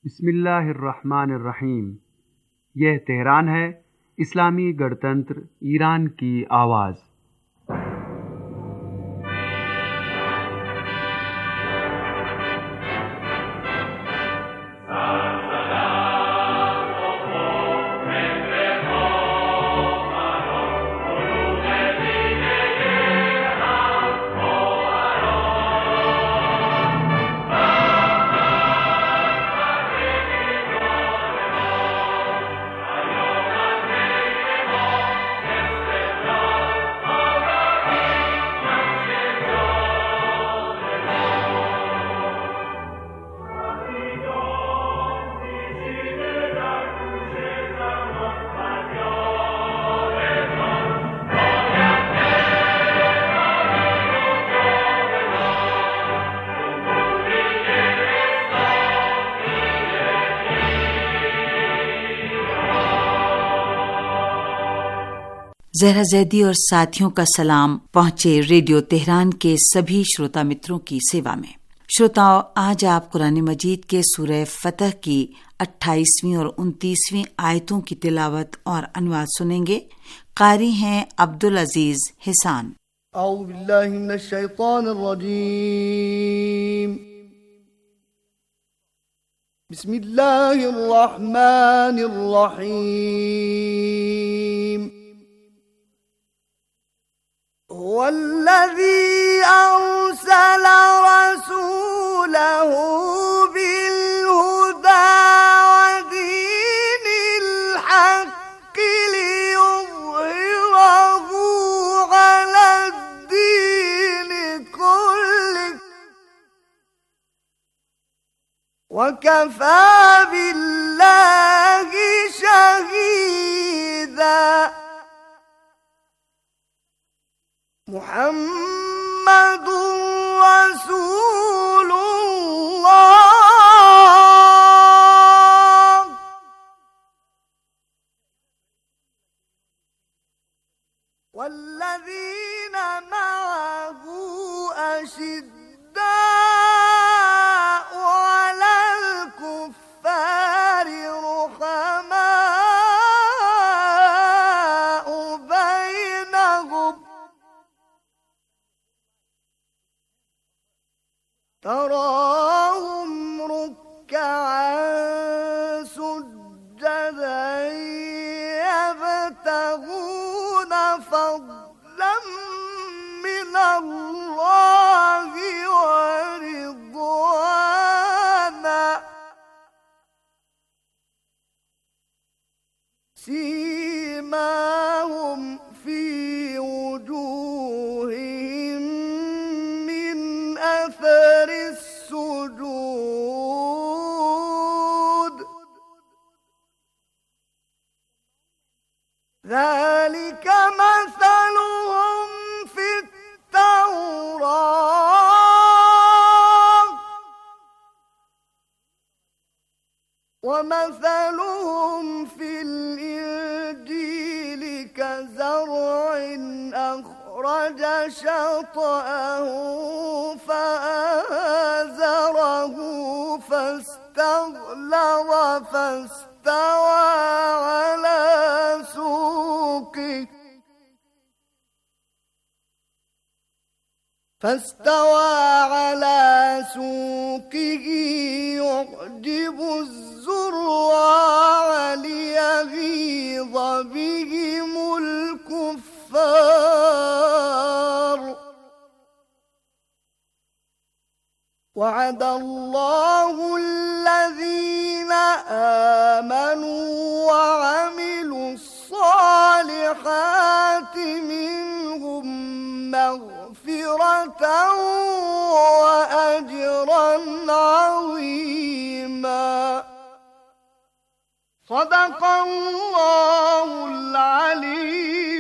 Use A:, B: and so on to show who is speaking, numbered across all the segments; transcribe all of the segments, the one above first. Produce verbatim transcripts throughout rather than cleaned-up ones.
A: बिस्मिल्लाहिर्रहमानिर्रहीम। यह तेहरान है, इस्लामी गणतंत्र ईरान की आवाज़।
B: ज़हरा ज़ैदी और साथियों का सलाम पहुंचे रेडियो तेहरान के सभी श्रोता मित्रों की सेवा में। श्रोताओं, आज आप कुरान मजीद के सूरह फतह की अट्ठाईसवीं और उनतीसवीं आयतों की तिलावत और अनुवाद सुनेंगे। कारी हैं अब्दुल अजीज हिसान।
C: औज़ु बिल्लाहि मिनश शैतानिर रजीम। बिस्मिल्लाहिर रहमानिर रहीम। वल्लज़ी अरसल रसूलहु बिलहुदा वदीनिल हक़्क़ि लियुज़हिरहु अलद्दीनि कुल्लिहि वकफ़ा बिल्लाहि शहीदा। मुहम्मदुर रसूलुल्लाह वल्लज़ीन मअहु अशिद्दाउ अलल कुफ़्फ़ारि रुहमाउ बैनहुम तराहुम रुक्कअन सुज्जदन यब्तगून फज़लन मिनल्लाहि व रिज़वाना सीमाहुम फी वजूहिहिम मिन अथर السجود ذلك مثلهم في التوراة ومثلهم في الإنجيل كزرع أخرج شطأه فآزره فاستغلظ فاستوى على سوقه فاستوى على سوقه يعجب الزراع ليغيظ بهم الكفار وعد الله الذين آمنوا وعملوا الصالحات منهم مغفرة وأجرا عظيما صدق الله العلي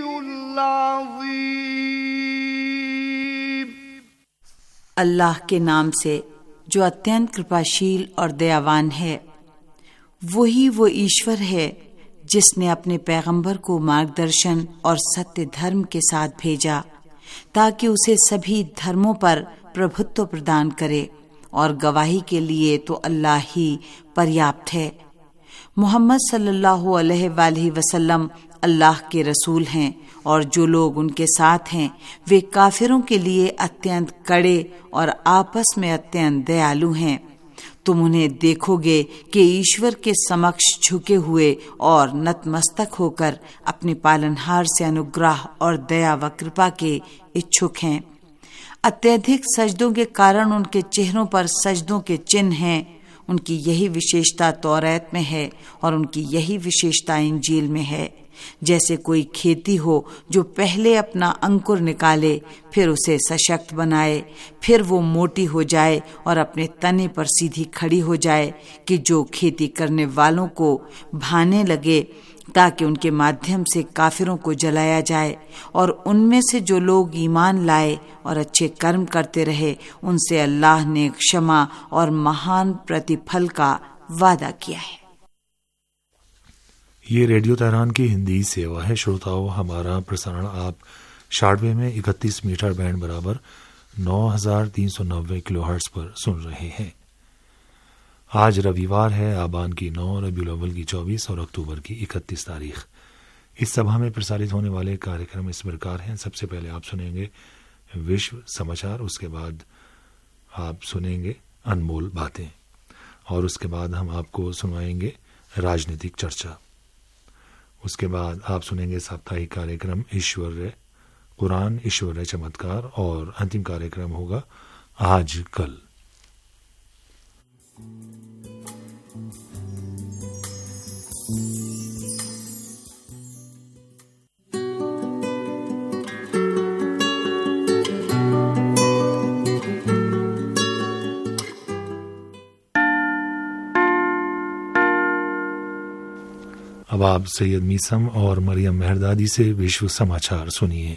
C: العظيم।
B: अल्लाह के नाम से जो अत्यंत कृपाशील और दयावान है। वही वो ईश्वर है जिसने अपने पैगंबर को मार्गदर्शन और सत्य धर्म के साथ भेजा ताकि उसे सभी धर्मों पर प्रभुत्व प्रदान करे और गवाही के लिए तो अल्लाह ही पर्याप्त है। मोहम्मद सल्लल्लाहु अलैहि वसल्लम अल्लाह के रसूल हैं और जो लोग उनके साथ हैं वे काफिरों के लिए अत्यंत कड़े और आपस में अत्यंत दयालु हैं। तुम उन्हें देखोगे कि ईश्वर के समक्ष झुके हुए और नतमस्तक होकर अपने पालनहार से अनुग्रह और दया व कृपा के इच्छुक हैं। अत्यधिक सजदों के कारण उनके चेहरों पर सजदों के चिन्ह हैं। उनकी यही विशेषता तौरात में है और उनकी यही विशेषता इंजील में है। जैसे कोई खेती हो जो पहले अपना अंकुर निकाले, फिर उसे सशक्त बनाए, फिर वो मोटी हो जाए और अपने तने पर सीधी खड़ी हो जाए, कि जो खेती करने वालों को भाने लगे ताकि उनके माध्यम से काफिरों को जलाया जाए, और उनमें से जो लोग ईमान लाए और अच्छे कर्म करते रहे उनसे अल्लाह ने क्षमा और महान प्रतिफल का वादा किया है।
D: ये रेडियो तेहरान की हिंदी सेवा है। श्रोताओं, हमारा प्रसारण आप शार्टवे में इकतीस मीटर बैंड बराबर नौ हजार तीन सौ नब्बे किलो हर्ट्ज पर सुन रहे हैं। आज रविवार है, आबान की नौ, रबीउल अव्वल की चौबीस और अक्टूबर की इकतीस तारीख। इस सभा में प्रसारित होने वाले कार्यक्रम इस प्रकार हैं। सबसे पहले आप सुनेंगे विश्व समाचार, उसके बाद आप सुनेंगे अनमोल बातें, और उसके बाद हम आपको सुनाएंगे राजनीतिक चर्चा। उसके बाद आप सुनेंगे साप्ताहिक कार्यक्रम ईश्वर कुरान, ईश्वर चमत्कार, और अंतिम कार्यक्रम होगा आज कल। अब आप सैयद मीसम और मरियम मेहरदादी से विश्व समाचार सुनिए।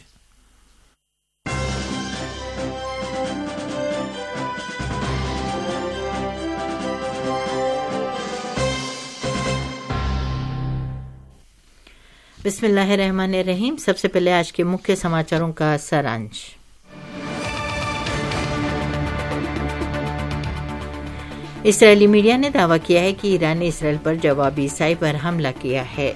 E: बिस्मिल्लाहिर्रहमानिर्रहीम। सबसे पहले आज के मुख्य समाचारों का सारांश। इस्राएली मीडिया ने दावा किया है कि ईरान ने इसराइल पर जवाबी साइबर हमला किया है।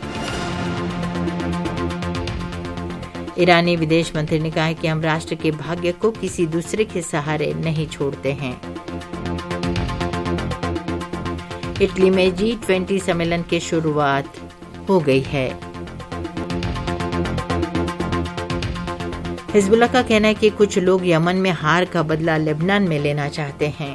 E: ईरानी विदेश मंत्री ने कहा है कि हम राष्ट्र के भाग्य को किसी दूसरे के सहारे नहीं छोड़ते हैं। इटली में जी ट्वेंटी सम्मेलन की शुरुआत हो गई है। हिजबुल्लाह का कहना है कि कुछ लोग यमन में हार का बदला लेबनान में लेना चाहते हैं।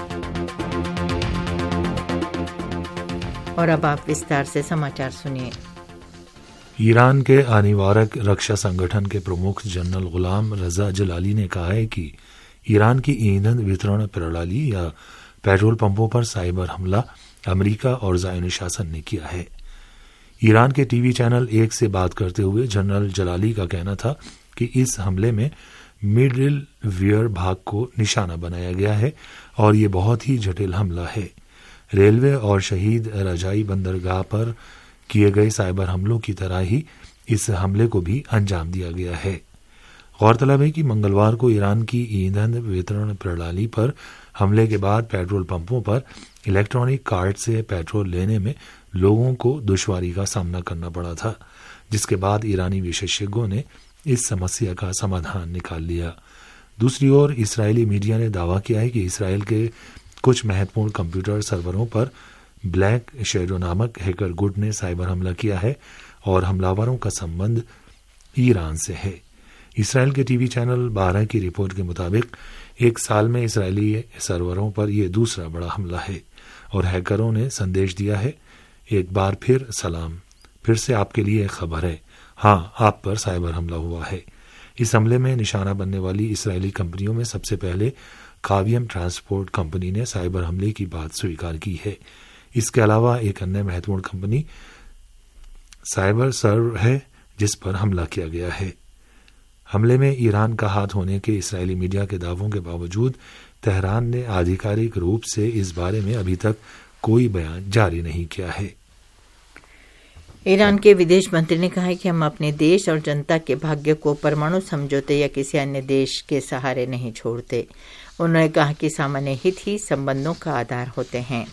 E: और अब आप विस्तार से समाचार सुनिए।
D: ईरान के अनिवारक रक्षा संगठन के प्रमुख जनरल गुलाम रजा जलाली ने कहा है कि ईरान की ईंधन वितरण प्रणाली या पेट्रोल पंपों पर साइबर हमला अमेरिका और ज़ायोनी शासन ने किया है। ईरान के टीवी चैनल एक से बात करते हुए जनरल जलाली का कहना था कि इस हमले में मिडिल वियर भाग को निशाना बनाया गया है और ये बहुत ही जटिल हमला है। रेलवे और शहीद रजाई बंदरगाह पर किए गए साइबर हमलों की तरह ही इस हमले को भी अंजाम दिया गया है। गौरतलब है कि मंगलवार को ईरान की ईंधन वितरण प्रणाली पर हमले के बाद पेट्रोल पंपों पर इलेक्ट्रॉनिक कार्ड से पेट्रोल लेने में लोगों को दुश्वारी का सामना करना पड़ा था, जिसके बाद ईरानी विशेषज्ञों ने इस समस्या का समाधान निकाल लिया। दूसरी ओर इस्राएली मीडिया ने दावा किया है कि इसराइल के कुछ महत्वपूर्ण कंप्यूटर सर्वरों पर ब्लैक शैडो नामक हैकर गुट ने साइबर हमला किया है और हमलावरों का संबंध ईरान से है। इसराइल के टीवी चैनल बारह की रिपोर्ट के मुताबिक एक साल में इसराइली सर्वरों पर यह दूसरा बड़ा हमला है और हैकरों ने संदेश दिया है, एक बार फिर सलाम, फिर से आपके लिए एक खबर है, हाँ आप पर साइबर हमला हुआ है। इस हमले में निशाना बनने वाली इसराइली कंपनियों में सबसे पहले कावियम ट्रांसपोर्ट कंपनी ने साइबर हमले की बात स्वीकार की है। इसके अलावा एक अन्य महत्वपूर्ण कंपनी साइबर सर्व है जिस पर हमला किया गया है। हमले में ईरान का हाथ होने के इसराइली मीडिया के दावों के बावजूद तेहरान ने आधिकारिक रूप से इस बारे में अभी तक कोई बयान जारी नहीं किया है।
E: ईरान के विदेश मंत्री ने कहा है कि हम अपने देश और जनता के भाग्य को परमाणु समझौते या किसी अन्य देश के सहारे नहीं छोड़ते। उन्होंने कहा कि सामान्य हित ही संबंधों का आधार होते हैं।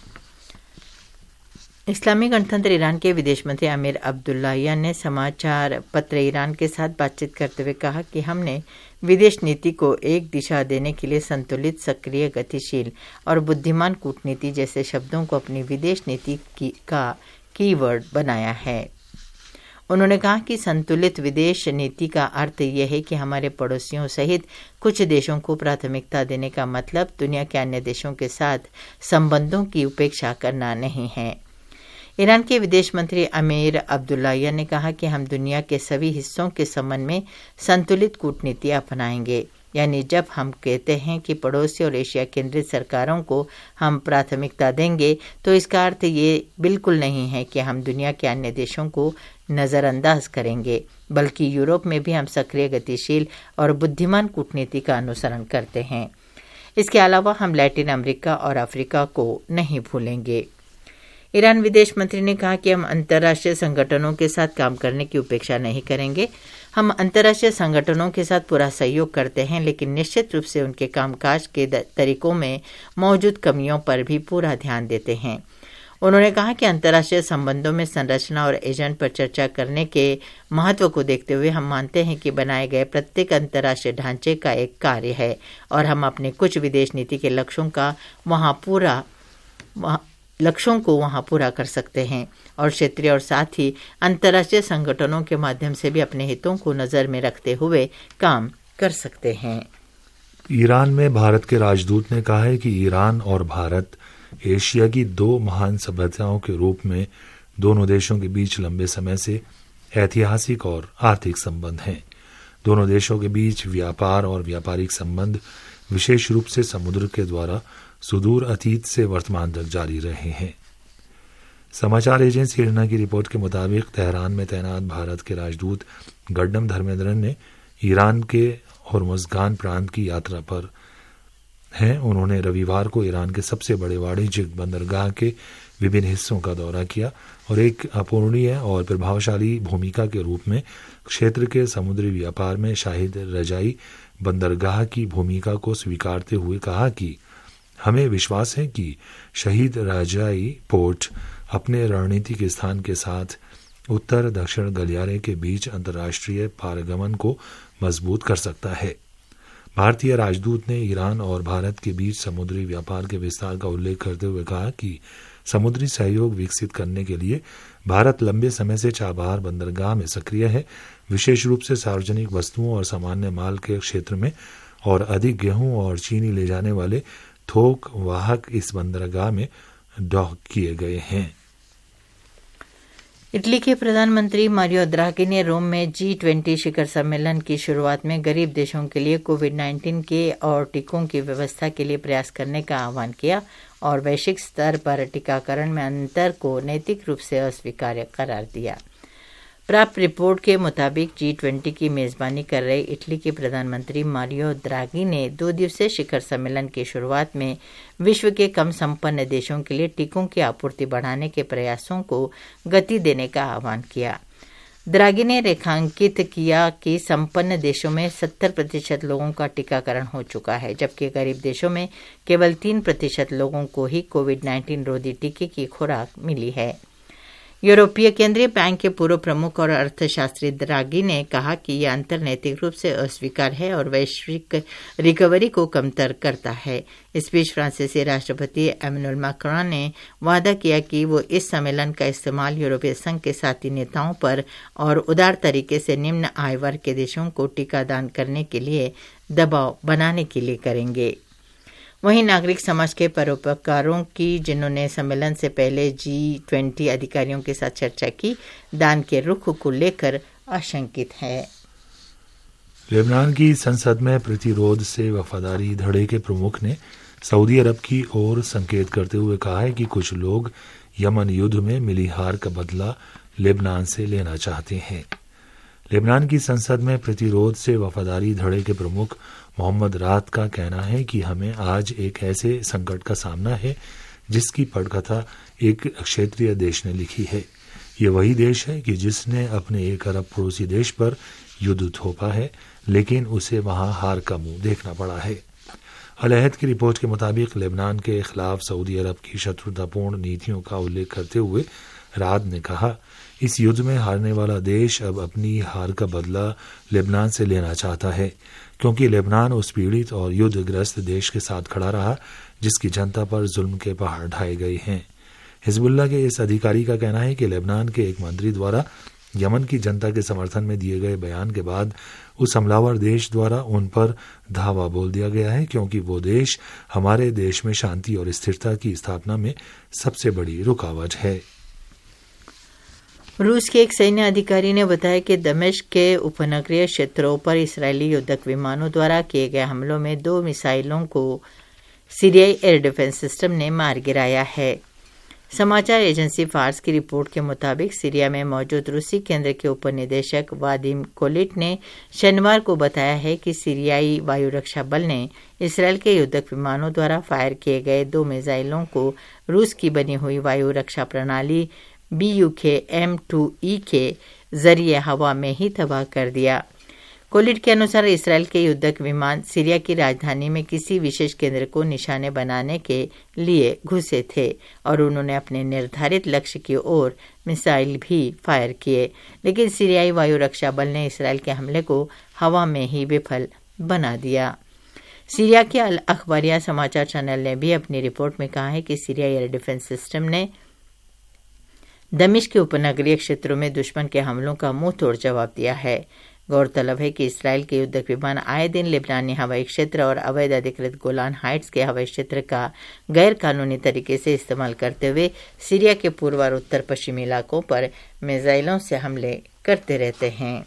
E: इस्लामी गणतंत्र ईरान के विदेश मंत्री आमिर अब्दुल्लाहियान ने समाचार पत्र ईरान के साथ बातचीत करते हुए कहा कि हमने विदेश नीति को एक दिशा देने के लिए संतुलित, सक्रिय, गतिशील और बुद्धिमान कूटनीति जैसे शब्दों को अपनी विदेश नीति की का कीवर्ड बनाया है। उन्होंने कहा कि संतुलित विदेश नीति का अर्थ यह है कि हमारे पड़ोसियों सहित कुछ देशों को प्राथमिकता देने का मतलब दुनिया के अन्य देशों के साथ संबंधों की उपेक्षा करना नहीं है। ईरान के विदेश मंत्री आमिर अब्दुल्लाहियान ने कहा कि हम दुनिया के सभी हिस्सों के संबंध में संतुलित कूटनीति अपनाएंगे। यानी जब हम कहते हैं कि पड़ोसी और एशिया केंद्रित सरकारों को हम प्राथमिकता देंगे, तो इसका अर्थ ये बिल्कुल नहीं है कि हम दुनिया के अन्य देशों को नज़रअंदाज करेंगे, बल्कि यूरोप में भी हम सक्रिय, गतिशील और बुद्धिमान कूटनीति का अनुसरण करते हैं। इसके अलावा हम लैटिन अमेरिका और अफ्रीका को नहीं भूलेंगे। ईरान विदेश मंत्री ने कहा कि हम अंतर्राष्ट्रीय संगठनों के साथ काम करने की उपेक्षा नहीं करेंगे। हम अंतर्राष्ट्रीय संगठनों के साथ पूरा सहयोग करते हैं, लेकिन निश्चित रूप से उनके कामकाज के तरीकों में मौजूद कमियों पर भी पूरा ध्यान देते हैं। उन्होंने कहा कि अंतर्राष्ट्रीय संबंधों में संरचना और एजेंट पर चर्चा करने के महत्व को देखते हुए हम मानते हैं कि बनाए गए प्रत्येक अंतर्राष्ट्रीय ढांचे का एक कार्य है और हम अपने कुछ विदेश नीति के लक्ष्यों का वहां पूरा लक्ष्यों को वहां पूरा कर सकते हैं और क्षेत्रीय और साथ ही अंतर्राष्ट्रीय संगठनों के माध्यम से भी अपने हितों को नजर में रखते हुए काम कर सकते हैं।
D: ईरान में भारत के राजदूत ने कहा है कि ईरान और भारत एशिया की दो महान सभ्यताओं के रूप में दोनों देशों के बीच लंबे समय से ऐतिहासिक और आर्थिक संबंध हैं। दोनों देशों के बीच व्यापार और व्यापारिक संबंध विशेष रूप से समुद्र के द्वारा सुदूर अतीत से वर्तमान तक जारी रहे हैं। समाचार एजेंसी इरना की रिपोर्ट के मुताबिक तेहरान में तैनात भारत के राजदूत गड्डम धर्मेंद्रन ने ईरान के होर्मुज़गान प्रांत की यात्रा पर हैं। उन्होंने रविवार को ईरान के सबसे बड़े वाणिज्यिक बंदरगाह के विभिन्न हिस्सों का दौरा किया और एक अपूर्णीय और प्रभावशाली भूमिका के रूप में क्षेत्र के समुद्री व्यापार में शाहिद रजाई बंदरगाह की भूमिका को स्वीकारते हुए कहा कि हमें विश्वास है कि शहीद राजाई पोर्ट अपने रणनीतिक स्थान के साथ उत्तर दक्षिण गलियारे के बीच अंतर्राष्ट्रीय पारगमन को मजबूत कर सकता है। भारतीय राजदूत ने ईरान और भारत के बीच समुद्री व्यापार के विस्तार का उल्लेख करते हुए कहा कि समुद्री सहयोग विकसित करने के लिए भारत लंबे समय से चाबहार बंदरगाह में सक्रिय है, विशेष रूप से सार्वजनिक वस्तुओं और सामान्य माल के क्षेत्र में, और अधिक गेहूं और चीनी ले जाने वाले थोक वाहक इस बंदरगाह में डॉक किए गए हैं।
E: इटली के प्रधानमंत्री मारियो द्राघी ने रोम में जी ट्वेंटी शिखर सम्मेलन की शुरुआत में गरीब देशों के लिए कोविड नाइन्टीन के और टीकों की व्यवस्था के लिए प्रयास करने का आह्वान किया और वैश्विक स्तर पर टीकाकरण में अंतर को नैतिक रूप से अस्वीकार्य करार दिया। प्राप्त रिपोर्ट के मुताबिक जी ट्वेंटी की मेजबानी कर रहे इटली के प्रधानमंत्री मारियो द्राघी ने दो दिवसीय शिखर सम्मेलन की शुरुआत में विश्व के कम संपन्न देशों के लिए टीकों की आपूर्ति बढ़ाने के प्रयासों को गति देने का आह्वान किया। द्राघी ने रेखांकित किया कि संपन्न देशों में सत्तर प्रतिशत लोगों का टीकाकरण हो चुका है, जबकि गरीब देशों में केवल तीन प्रतिशत लोगों को ही कोविड नाइन्टीन रोधी टीके की खुराक मिली है। यूरोपीय केंद्रीय बैंक के पूर्व प्रमुख और अर्थशास्त्री द्राघी ने कहा कि यह अंतर नैतिक रूप से अस्वीकार है और वैश्विक रिकवरी को कमतर करता है। इस बीच फ्रांसीसी राष्ट्रपति एमेनुएल मैक्रों ने वादा किया कि वो इस सम्मेलन का इस्तेमाल यूरोपीय संघ के साथी नेताओं पर और उदार तरीके से निम्न आय वर्ग के देशों को टीका दान करने के लिए दबाव बनाने के लिए करेंगे। वहीं नागरिक समाज के परोपकारों की, जिन्होंने सम्मेलन से पहले जी ट्वेंटी अधिकारियों के साथ चर्चा की, दान के रुख को लेकर आशंकित है।
D: लेबनान की संसद में प्रतिरोध से वफादारी धड़े के प्रमुख ने सऊदी अरब की ओर संकेत करते हुए कहा है कि कुछ लोग यमन युद्ध में मिली हार का बदला लेबनान से लेना चाहते हैं। लेबनान की संसद में प्रतिरोध से वफादारी धड़े के प्रमुख मोहम्मद रात का कहना है कि हमें आज एक ऐसे संकट का सामना है जिसकी पटकथा एक क्षेत्रीय देश ने लिखी है। ये वही देश है कि जिसने अपने एक अरब पड़ोसी देश पर युद्ध थोपा है, लेकिन उसे वहां हार का मुंह देखना पड़ा है। अल-अहद की रिपोर्ट के मुताबिक लेबनान के खिलाफ सऊदी अरब की शत्रुतापूर्ण नीतियों का उल्लेख करते हुए राद ने कहा, इस युद्ध में हारने वाला देश अब अपनी हार का बदला लेबनान से लेना चाहता है, क्योंकि लेबनान उस पीड़ित और युद्धग्रस्त देश के साथ खड़ा रहा जिसकी जनता पर जुल्म के पहाड़ ढाए गए हैं। हिजबुल्लाह के इस अधिकारी का कहना है कि लेबनान के एक मंत्री द्वारा यमन की जनता के समर्थन में दिए गए बयान के बाद उस हमलावर देश द्वारा उन पर धावा बोल दिया गया है, क्योंकि वो देश हमारे देश में शांति और स्थिरता की स्थापना में सबसे बड़ी रुकावट है।
E: रूस के एक सैन्य अधिकारी ने बताया कि दमिश्क के उपनगरीय क्षेत्रों पर इस्राएली युद्धक विमानों द्वारा किए गए हमलों में दो मिसाइलों को सीरियाई एयर डिफेंस सिस्टम ने मार गिराया है। समाचार एजेंसी फार्स की रिपोर्ट के मुताबिक सीरिया में मौजूद रूसी केंद्र के उपनिदेशक वादिम कोलिट ने शनिवार को बताया है कि सीरियाई वायु रक्षा बल ने इसराइल के युद्धक विमानों द्वारा फायर किए गए दो मिसाइलों को रूस की बनी हुई वायु रक्षा प्रणाली B U K M two E के जरिए हवा में ही तबाह कर दिया। कोलिट के अनुसार इसराइल के युद्धक विमान सीरिया की राजधानी में किसी विशेष केंद्र को निशाने बनाने के लिए घुसे थे और उन्होंने अपने निर्धारित लक्ष्य की ओर मिसाइल भी फायर किए, लेकिन सीरियाई वायु रक्षा बल ने इसराइल के हमले को हवा में ही विफल बना दिया। सीरिया के अल अखबारिया समाचार चैनल ने भी अपनी रिपोर्ट में कहा है कि सीरियाई एयर डिफेंस सिस्टम ने दमिश्क के उपनगरीय क्षेत्रों में दुश्मन के हमलों का मुंह तोड़ जवाब दिया है। गौरतलब है कि इसराइल के युद्धक विमान आए दिन लेबनानी हवाई क्षेत्र और अवैध अधिकृत गोलान हाइट्स के हवाई क्षेत्र का गैर कानूनी तरीके से इस्तेमाल करते हुए सीरिया के पूर्व और उत्तर पश्चिमी इलाकों पर मिसाइलों से हमले करते रहते हैं।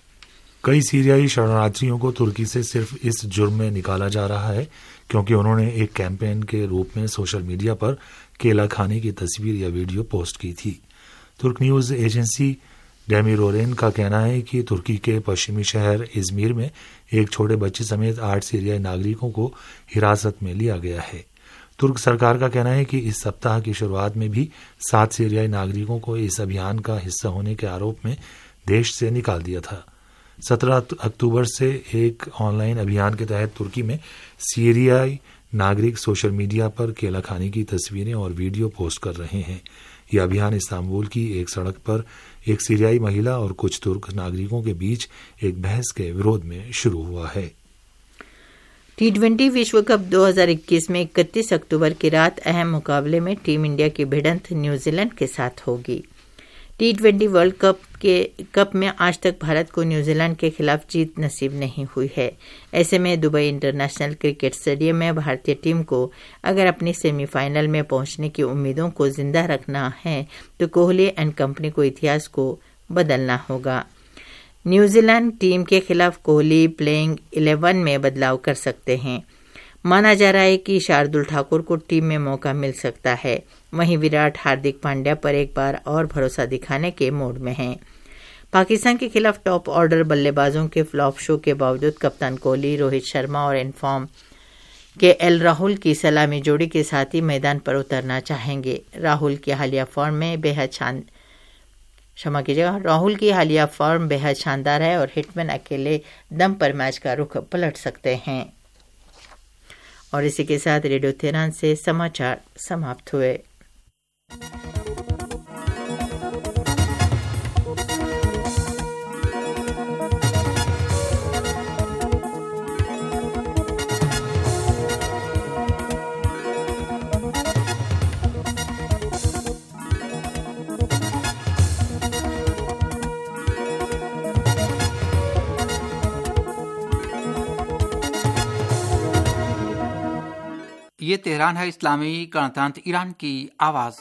D: कई सीरियाई शरणार्थियों को तुर्की से सिर्फ इस जुर्म में निकाला जा रहा है क्योंकि उन्होंने एक कैंपेन के रूप में सोशल मीडिया पर केला खाने की तस्वीर या वीडियो पोस्ट की थी। तुर्क न्यूज एजेंसी डेमिरोरेन का कहना है कि तुर्की के पश्चिमी शहर इजमीर में एक छोटे बच्चे समेत आठ सीरियाई नागरिकों को हिरासत में लिया गया है। तुर्क सरकार का कहना है कि इस सप्ताह की शुरुआत में भी सात सीरियाई नागरिकों को इस अभियान का हिस्सा होने के आरोप में देश से निकाल दिया था। सत्रह अक्टूबर से एक ऑनलाइन अभियान के तहत तुर्की में सीरियाई नागरिक सोशल मीडिया पर केला खाने की तस्वीरें और वीडियो पोस्ट कर रहे हैं। यह अभियान इस्तांबुल की एक सड़क पर एक सीरियाई महिला और कुछ तुर्क नागरिकों के बीच एक बहस के विरोध में शुरू हुआ है।
E: टी ट्वेंटी विश्व कप दो हज़ार इक्कीस में इकतीस अक्टूबर की रात अहम मुकाबले में टीम इंडिया की भिड़ंत न्यूजीलैंड के साथ होगी। टी ट्वेंटी वर्ल्ड कप के कप में आज तक भारत को न्यूजीलैंड के खिलाफ जीत नसीब नहीं हुई है। ऐसे में दुबई इंटरनेशनल क्रिकेट स्टेडियम में भारतीय टीम को अगर अपनी सेमीफाइनल में पहुंचने की उम्मीदों को जिंदा रखना है तो कोहली एंड कंपनी को इतिहास को बदलना होगा। न्यूजीलैंड टीम के खिलाफ कोहली प्लेइंग इलेवन में बदलाव कर सकते हैं। माना जा रहा है कि शार्दुल ठाकुर को टीम में मौका मिल सकता है। वहीं विराट हार्दिक पांड्या पर एक बार और भरोसा दिखाने के मूड में हैं। पाकिस्तान के खिलाफ टॉप ऑर्डर बल्लेबाजों के फ्लॉप शो के बावजूद कप्तान कोहली, रोहित शर्मा और इनफॉर्म के एल राहुल की सलामी जोड़ी के साथ ही मैदान पर उतरना चाहेंगे। राहुल की हालिया फॉर्म में बेहद शान क्षमा कीजिएगा राहुल की हालिया फॉर्म बेहद शानदार है और हिटमैन अकेले दम पर मैच का रुख पलट सकते हैं। और इसी के साथ रेडियो तेहरान से समाचार समाप्त हुए।
F: ये तेहरान है, इस्लामी गणतंत्र ईरान की आवाज़।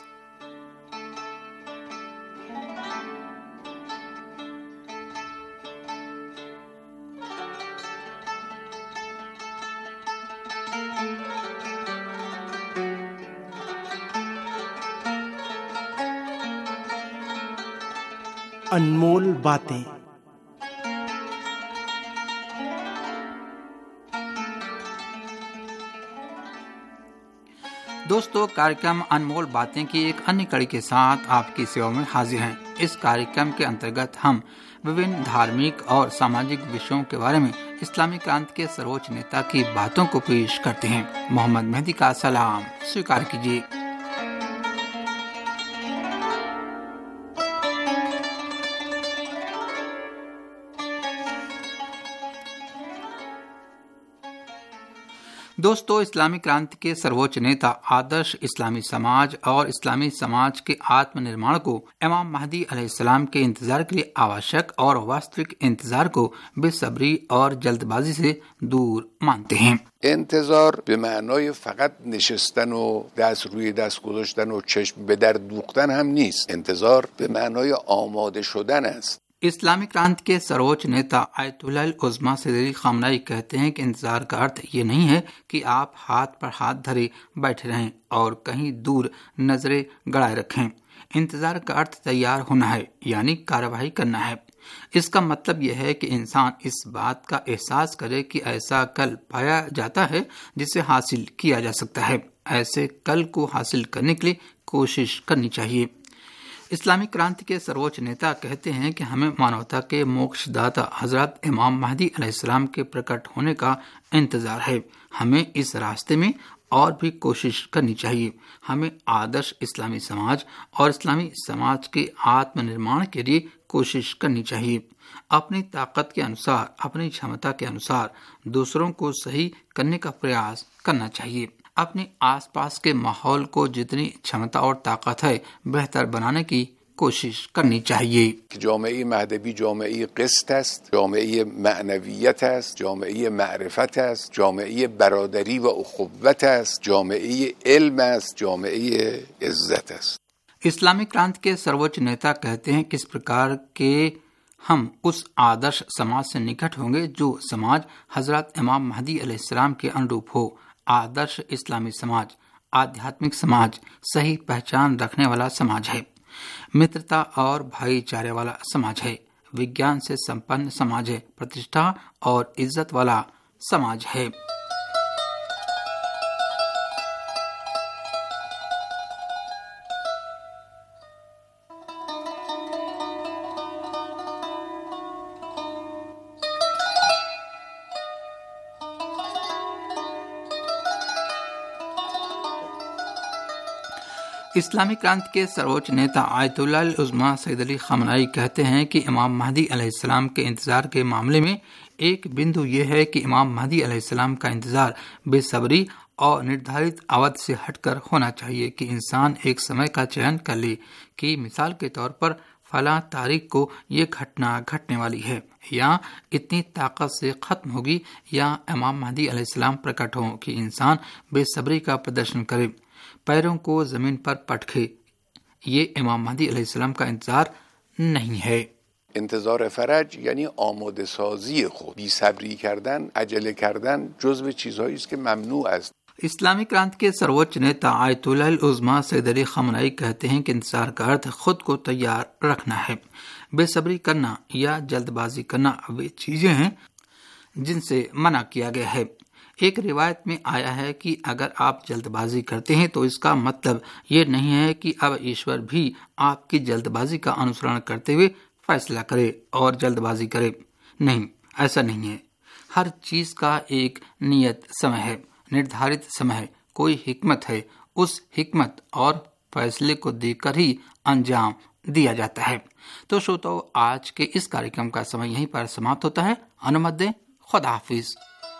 G: अनमोल बातें।
F: दोस्तों, कार्यक्रम अनमोल बातें की एक अन्य कड़ी के साथ आपकी सेवा में हाजिर हैं। इस कार्यक्रम के अंतर्गत हम विभिन्न धार्मिक और सामाजिक विषयों के बारे में इस्लामी क्रांति के सर्वोच्च नेता की बातों को पेश करते हैं। मोहम्मद मेहदी का सलाम स्वीकार कीजिए। दोस्तों, इस्लामी क्रांति के सर्वोच्च नेता, आदर्श इस्लामी समाज और इस्लामी समाज के आत्मनिर्माण को इमाम महदी अलैहिस्सलाम के इंतजार के लिए आवश्यक और वास्तविक इंतजार को बेसब्री और जल्दबाजी से दूर मानते हैं।
H: انتظار به معنای فقط نشستن و دست روی دست گذاشتن و چشم به در دوختن هم نیست. انتظار به معنای آماده شدن است.
F: इस्लामी क्रांति के सर्वोच्च नेता आयतुल्लाह उज़्मा सैयद अली ख़ामनेई कहते हैं कि इंतजार का अर्थ ये नहीं है कि आप हाथ पर हाथ धरे बैठे रहें और कहीं दूर नजरें गड़ाए रखें। इंतजार का अर्थ तैयार होना है, यानी कार्यवाही करना है। इसका मतलब यह है कि इंसान इस बात का एहसास करे कि ऐसा कल पाया जाता है जिसे हासिल किया जा सकता है। ऐसे कल को हासिल करने के लिए कोशिश करनी चाहिए। इस्लामी क्रांति के सर्वोच्च नेता कहते हैं कि हमें मानवता के मोक्षदाता हजरत इमाम महदी अलैहिस्सलाम के प्रकट होने का इंतजार है। हमें इस रास्ते में और भी कोशिश करनी चाहिए। हमें आदर्श इस्लामी समाज और इस्लामी समाज के आत्मनिर्माण के लिए कोशिश करनी चाहिए। अपनी ताकत के अनुसार, अपनी क्षमता के अनुसार दूसरों को सही करने का प्रयास करना चाहिए। अपने आसपास के माहौल को जितनी क्षमता और ताकत है बेहतर बनाने की कोशिश करनी चाहिए।
H: جامعه مهدوی جامعه قسط است، جامعه معنویت است، جامعه معرفت است، جامعه برادری و اخوت است، جامعه علم است، جامعه عزت است।
F: इस्लामी क्रांति के सर्वोच्च नेता कहते हैं किस प्रकार के हम उस आदर्श समाज से निकट होंगे जो समाज हजरत इमाम महदी अलैहिस्सलाम के अनुरूप हो। आदर्श इस्लामी समाज आध्यात्मिक समाज, सही पहचान रखने वाला समाज है, मित्रता और भाईचारे वाला समाज है, विज्ञान से संपन्न समाज है, प्रतिष्ठा और इज्जत वाला समाज है। इस्लामी क्रांति के सर्वोच्च नेता आयतुल्लाह उज़्मा सैयद अली ख़ामनेई कहते हैं कि इमाम महदी अलैहिस्सलाम के इंतजार के मामले में एक बिंदु यह है कि इमाम महदी अलैहिस्सलाम का इंतजार बेसब्री और निर्धारित अवधि से हटकर होना चाहिए कि इंसान एक समय का चयन कर ले कि मिसाल के तौर पर फला तारीख को ये घटना घटने वाली है या इतनी ताकत से खत्म होगी या इमाम महदी अलैहिस्सलाम प्रकट हो कि इंसान बेसब्री का प्रदर्शन करे, पैरों को जमीन पर पटके। ये इमाम महदी अलैहिस्सलाम का इंतजार नहीं है।
H: انتظار فرج یعنی آماده سازی خود. بی صبری کردن، عجله کردن جزو چیزهایی است که ممنوع است.
F: इस्लामी क्रांति के सर्वोच्च नेता आयतुल्लाह उज़्मा सैयद अली ख़ामनेई कहते हैं कि इंतजार का अर्थ खुद को तैयार रखना है। बेसब्री करना या जल्दबाजी करना वे चीजें हैं जिनसे मना किया गया है। एक रिवायत में आया है कि अगर आप जल्दबाजी करते हैं तो इसका मतलब ये नहीं है कि अब ईश्वर भी आपकी जल्दबाजी का अनुसरण करते हुए फैसला करे और जल्दबाजी करे। नहीं, ऐसा नहीं है। हर चीज का एक नियत समय है, निर्धारित समय है, कोई हिकमत है। उस हिकमत और फैसले को देखकर ही अंजाम दिया जाता है। तो श्रोताओ, आज के इस कार्यक्रम का समय यहीं पर समाप्त होता है। अनुमति दें। खुदा हाफिज।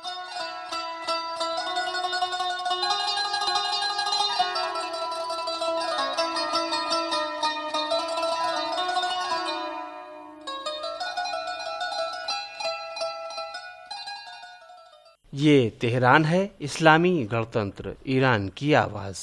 G: ये तेहरान है, इस्लामी गणतंत्र ईरान की आवाज।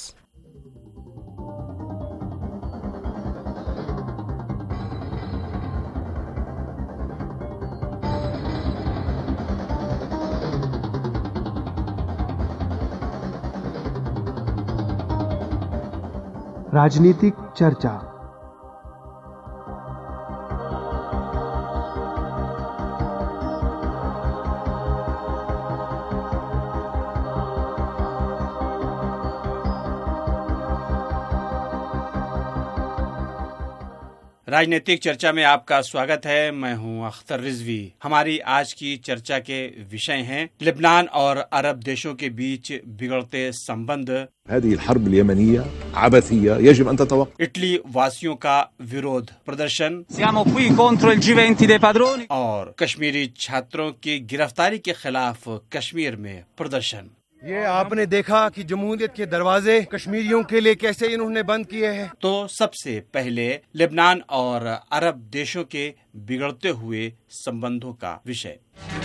A: राजनीतिक चर्चा।
G: राजनीतिक चर्चा में आपका स्वागत है। मैं हूं अख्तर रिजवी। हमारी आज की चर्चा के विषय हैं लेबनान और अरब देशों के बीच बिगड़ते संबंध, इटली वासियों का विरोध प्रदर्शन और कश्मीरी छात्रों की गिरफ्तारी के खिलाफ कश्मीर में प्रदर्शन।
C: ये आपने देखा कि जमहूरियत के दरवाजे कश्मीरियों के लिए कैसे इन्होंने बंद किए हैं।
G: तो सबसे पहले लेबनान और अरब देशों के बिगड़ते हुए संबंधों का विषय।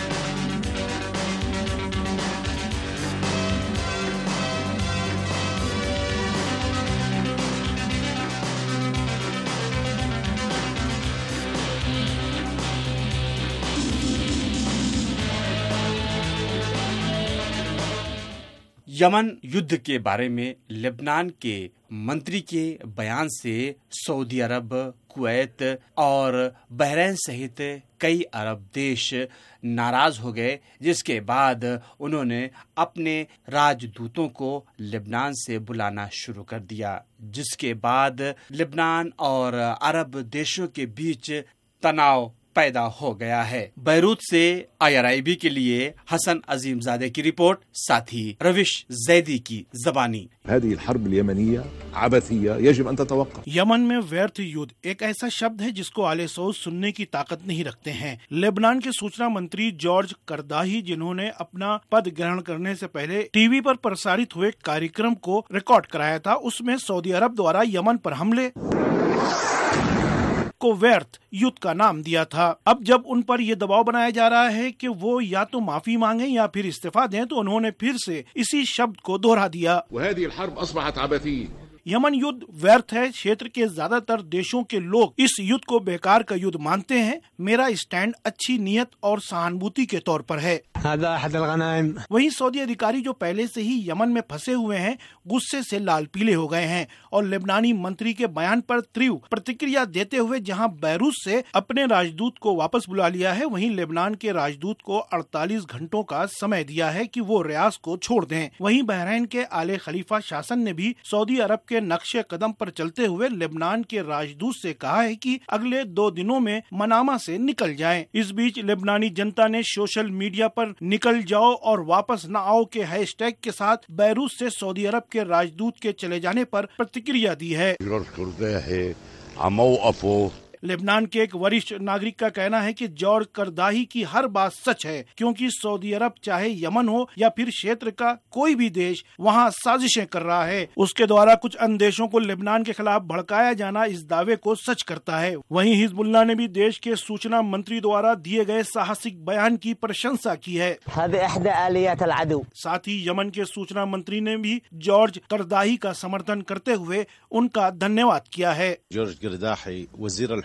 G: यमन युद्ध के बारे में लेबनान के मंत्री के बयान से सऊदी अरब, कुवैत और बहरीन सहित कई अरब देश नाराज हो गए, जिसके बाद उन्होंने अपने राजदूतों को लेबनान से बुलाना शुरू कर दिया, जिसके बाद लेबनान और अरब देशों के बीच तनाव पैदा हो गया है। बैरूत से आईआरआईबी के लिए हसन अजीमजादे की रिपोर्ट, साथ ही रविश जैदी की जबानी।
I: यमन में व्यर्थ युद्ध एक ऐसा शब्द है जिसको आले सऊद सुनने की ताकत नहीं रखते हैं। लेबनान के सूचना मंत्री जॉर्ज करदाही, जिन्होंने अपना पद ग्रहण करने से पहले टीवी पर प्रसारित हुए कार्यक्रम को रिकॉर्ड कराया था, उसमें सऊदी अरब द्वारा यमन पर हमले को व्यर्थ युद्ध का नाम दिया था। अब जब उन पर यह दबाव बनाया जा रहा है कि वो या तो माफी मांगे या फिर इस्तीफा दें, तो उन्होंने फिर से इसी शब्द को दोहरा दिया। यमन युद्ध व्यर्थ है। क्षेत्र के ज्यादातर देशों के लोग इस युद्ध को बेकार का युद्ध मानते हैं। मेरा स्टैंड अच्छी नीयत और सहानुभूति के तौर पर है। वहीं सऊदी अधिकारी जो पहले से ही यमन में फंसे हुए हैं, गुस्से से लाल पीले हो गए हैं और लेबनानी मंत्री के बयान पर तीव्र प्रतिक्रिया देते हुए जहां बैरूत से अपने राजदूत को वापस बुला लिया है, वहीं लेबनान के राजदूत को अड़तालीस घंटों का समय दिया है कि वो रियाद को छोड़ दें। वहीं बहरीन के आले खलीफा शासन ने भी सऊदी अरब के नक्शे कदम पर चलते हुए लेबनान के राजदूत से कहा है कि अगले दो दिनों में मनामा से निकल जाएं। इस बीच लेबनानी जनता ने सोशल मीडिया पर निकल जाओ और वापस न आओ के हैशटैग के साथ बैरूत से सऊदी अरब के राजदूत के चले जाने पर प्रतिक्रिया दी है। लेबनान के एक वरिष्ठ नागरिक का कहना है कि जॉर्ज करदाही की हर बात सच है, क्योंकि सऊदी अरब चाहे यमन हो या फिर क्षेत्र का कोई भी देश वहां साजिशें कर रहा है। उसके द्वारा कुछ अन्य देशों को लेबनान के खिलाफ भड़काया जाना इस दावे को सच करता है। वहीं हिजबुल्लाह ने भी देश के सूचना मंत्री द्वारा दिए गए साहसिक बयान की प्रशंसा की है। साथ ही यमन के सूचना मंत्री ने भी जॉर्ज करदाही का समर्थन करते हुए उनका धन्यवाद किया है।
J: जॉर्ज करदाही वजीर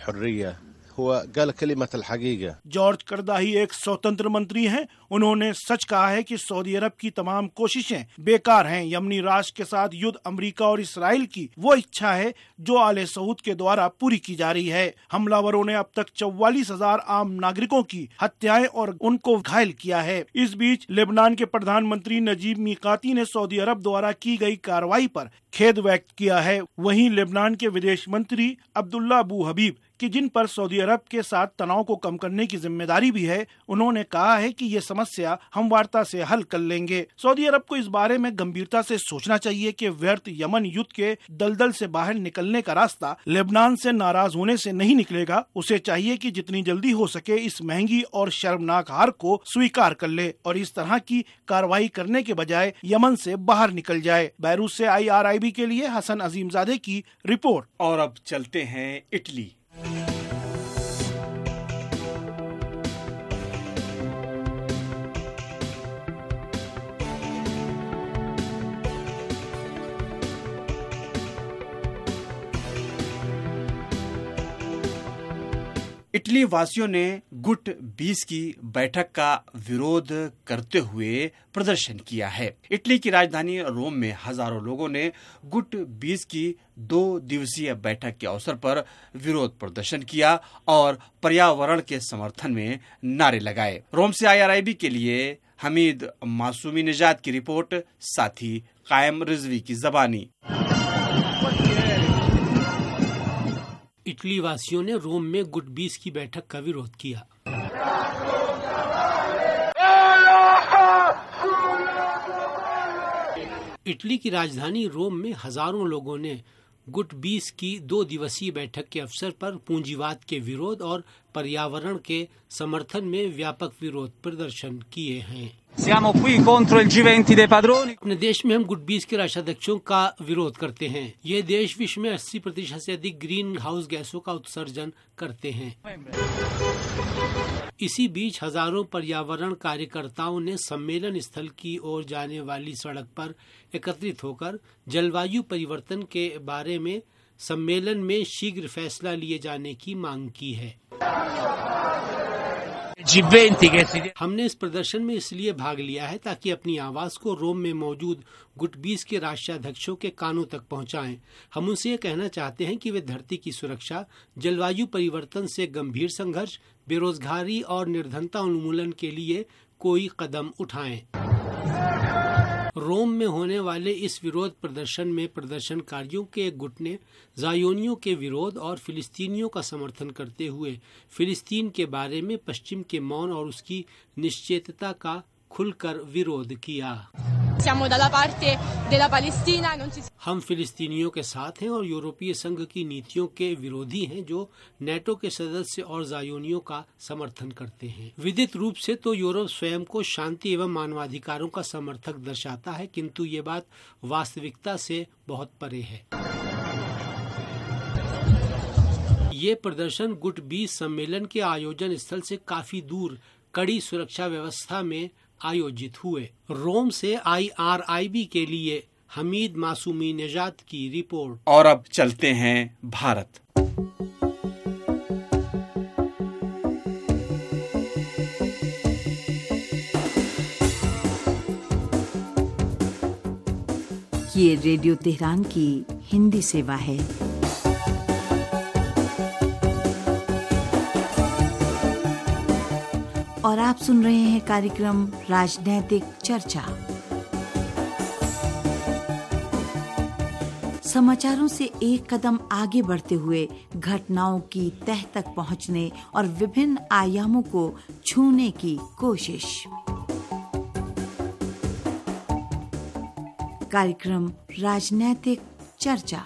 I: जॉर्ज करदाही एक स्वतंत्र मंत्री हैं। उन्होंने सच कहा है कि सऊदी अरब की तमाम कोशिशें बेकार हैं। यमनी राष्ट्र के साथ युद्ध अमेरिका और इसराइल की वो इच्छा है जो आले सऊद के द्वारा पूरी की जा रही है। हमलावरों ने अब तक चौवालीस हजार आम नागरिकों की हत्याएं और उनको घायल किया है। इस बीच लेबनान के प्रधानमंत्री नजीब मीकाती ने सऊदी अरब द्वारा की गई कार्रवाई पर खेद व्यक्त किया है। वहीं लेबनान के विदेश मंत्री अब्दुल्ला अबू हबीब कि जिन पर सऊदी अरब के साथ तनाव को कम करने की जिम्मेदारी भी है, उन्होंने कहा है कि ये समस्या हम वार्ता से हल कर लेंगे। सऊदी अरब को इस बारे में गंभीरता से सोचना चाहिए कि व्यर्थ यमन युद्ध के दलदल से बाहर निकलने का रास्ता लेबनान से नाराज होने से नहीं निकलेगा। उसे चाहिए कि जितनी जल्दी हो सके इस महंगी और शर्मनाक हार को स्वीकार कर ले और इस तरह की कार्रवाई करने के बजाय यमन से बाहर निकल जाए। बैरूत से आईआरआईबी के लिए हसन अजीमजादे की रिपोर्ट।
G: और अब चलते हैं इटली। इटली वासियों ने गुट बीस की बैठक का विरोध करते हुए प्रदर्शन किया है। इटली की राजधानी रोम में हजारों लोगों ने गुट बीस की दो दिवसीय बैठक के अवसर पर विरोध प्रदर्शन किया और पर्यावरण के समर्थन में नारे लगाए। रोम से आईआरआईबी के लिए हमीद मासूमी निजात की रिपोर्ट, साथ ही कायम रिजवी की जबानी।
K: इटली वासियों ने रोम में गुट बीस की बैठक का विरोध किया। इटली की राजधानी रोम में हजारों लोगों ने गुट बीस की दो दिवसीय बैठक के अवसर पर पूंजीवाद के विरोध और पर्यावरण के समर्थन में व्यापक विरोध प्रदर्शन किए हैं।
L: Siamo qui contro il G venti dei padroni.
K: अपने देश में हम गुट बीस के राष्ट्राध्यक्षों का विरोध करते हैं। ये देश विश्व में अस्सी प्रतिशत से अधिक ग्रीन हाउस गैसों का उत्सर्जन करते हैं। इसी बीच हजारों पर्यावरण कार्यकर्ताओं ने सम्मेलन स्थल की ओर जाने वाली सड़क पर एकत्रित होकर जलवायु परिवर्तन के बारे में सम्मेलन में शीघ्र फैसला लिए जाने की मांग की है।
L: G venti che si...
K: हमने इस प्रदर्शन में इसलिए भाग लिया है ताकि अपनी आवाज को रोम में मौजूद गुट बीस के राष्ट्राध्यक्षों के कानों तक पहुंचाएं। हम उनसे ये कहना चाहते हैं कि वे धरती की सुरक्षा, जलवायु परिवर्तन से गंभीर संघर्ष, बेरोजगारी और निर्धनता उन्मूलन के लिए कोई कदम उठाएं। रोम में होने वाले इस विरोध प्रदर्शन में प्रदर्शनकारियों के एक गुट ने ज़ायोनियों के विरोध और फिलिस्तीनियों का समर्थन करते हुए फिलिस्तीन के बारे में पश्चिम के मौन और उसकी निश्चेतता का खुलकर विरोध किया। हम फिलिस्तीनियों के साथ हैं और यूरोपीय संघ की नीतियों के विरोधी हैं जो नेटो के सदस्य और ज़ायोनियों का समर्थन करते हैं। विदित रूप से तो यूरोप स्वयं को शांति एवं मानवाधिकारों का समर्थक दर्शाता है, किंतु ये बात वास्तविकता से बहुत परे है। ये प्रदर्शन गुट बीस सम्मेलन के आयोजन स्थल से काफी दूर कड़ी सुरक्षा व्यवस्था में आयोजित हुए। रोम से आई आर आई बी के लिए हमीद मासूमी निजात की रिपोर्ट।
G: और अब चलते हैं भारत।
B: ये रेडियो तेहरान की हिंदी सेवा है। और आप सुन रहे हैं कार्यक्रम राजनैतिक चर्चा। समाचारों से एक कदम आगे बढ़ते हुए घटनाओं की तह तक पहुंचने और विभिन्न आयामों को छूने की कोशिश। कार्यक्रम राजनैतिक चर्चा।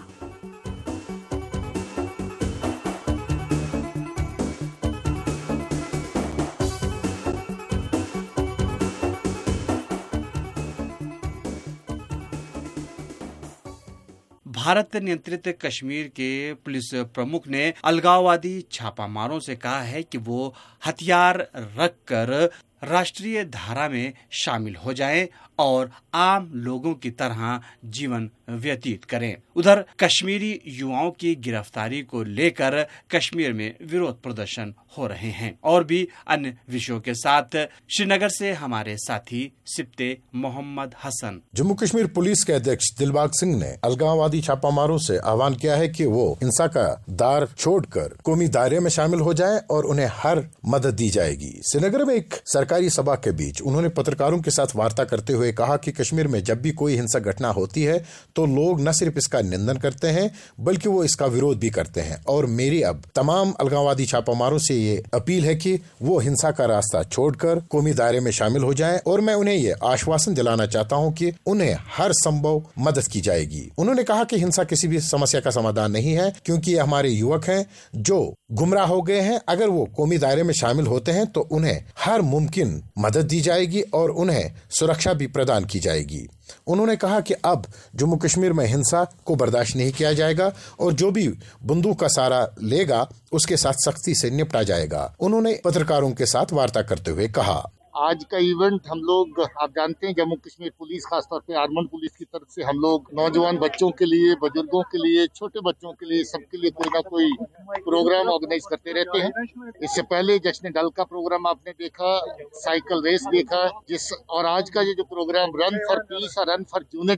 G: भारत नियंत्रित कश्मीर के पुलिस प्रमुख ने अलगाववादी छापामारों से कहा है कि वो हथियार रखकर राष्ट्रीय धारा में शामिल हो जाएं और आम लोगों की तरह जीवन व्यतीत करें। उधर कश्मीरी युवाओं की गिरफ्तारी को लेकर कश्मीर में विरोध प्रदर्शन हो रहे हैं। और भी अन्य विषयों के साथ श्रीनगर से हमारे साथी सिप्ते मोहम्मद हसन।
M: जम्मू कश्मीर पुलिस के अध्यक्ष दिलबाग सिंह ने अलगाववादी छापामारों से आह्वान किया है कि वो हिंसा का दार छोड़कर कौमी दायरे में शामिल हो जाएं और उन्हें हर मदद दी जाएगी। श्रीनगर में एक सरकारी सभा के बीच उन्होंने पत्रकारों के साथ वार्ता करते हुए कहा कि कश्मीर में जब भी कोई हिंसक घटना होती है तो लोग न सिर्फ इसका निंदन करते हैं बल्कि वो इसका विरोध भी करते हैं। और मेरी अब तमाम अलगाववादी छापामारों से ये अपील है कि वो हिंसा का रास्ता छोड़कर कौमी दायरे में शामिल हो जाएं और मैं उन्हें ये आश्वासन दिलाना चाहता हूं कि उन्हें हर संभव मदद की जाएगी। उन्होंने कहा कि हिंसा किसी भी समस्या का समाधान नहीं है क्योंकि ये हमारे युवक हैं जो गुमराह हो गए हैं। अगर वो कौमी दायरे में शामिल होते हैं तो उन्हें हर मुमकिन मदद दी जाएगी और उन्हें सुरक्षा भी प्रदान की जाएगी। उन्होंने कहा कि अब जम्मू कश्मीर में हिंसा को बर्दाश्त नहीं किया जाएगा और जो भी बंदूक का सहारा लेगा उसके साथ सख्ती से निपटा जाएगा। उन्होंने पत्रकारों के साथ वार्ता करते हुए कहा,
N: आज का इवेंट हम लोग आप जानते हैं जम्मू कश्मीर पुलिस खासतौर पे आर्मड पुलिस की तरफ से हम लोग नौजवान बच्चों के लिए, बुजुर्गों के लिए, छोटे बच्चों के लिए, सबके लिए कोई ना कोई प्रोग्राम ऑर्गेनाइज करते रहते हैं। इससे पहले जश्न दल का प्रोग्राम आपने देखा, साइकिल रेस देखा, जिस और आज का ये जो प्रोग्राम रन फॉर पीस और रन फॉर यूनिटी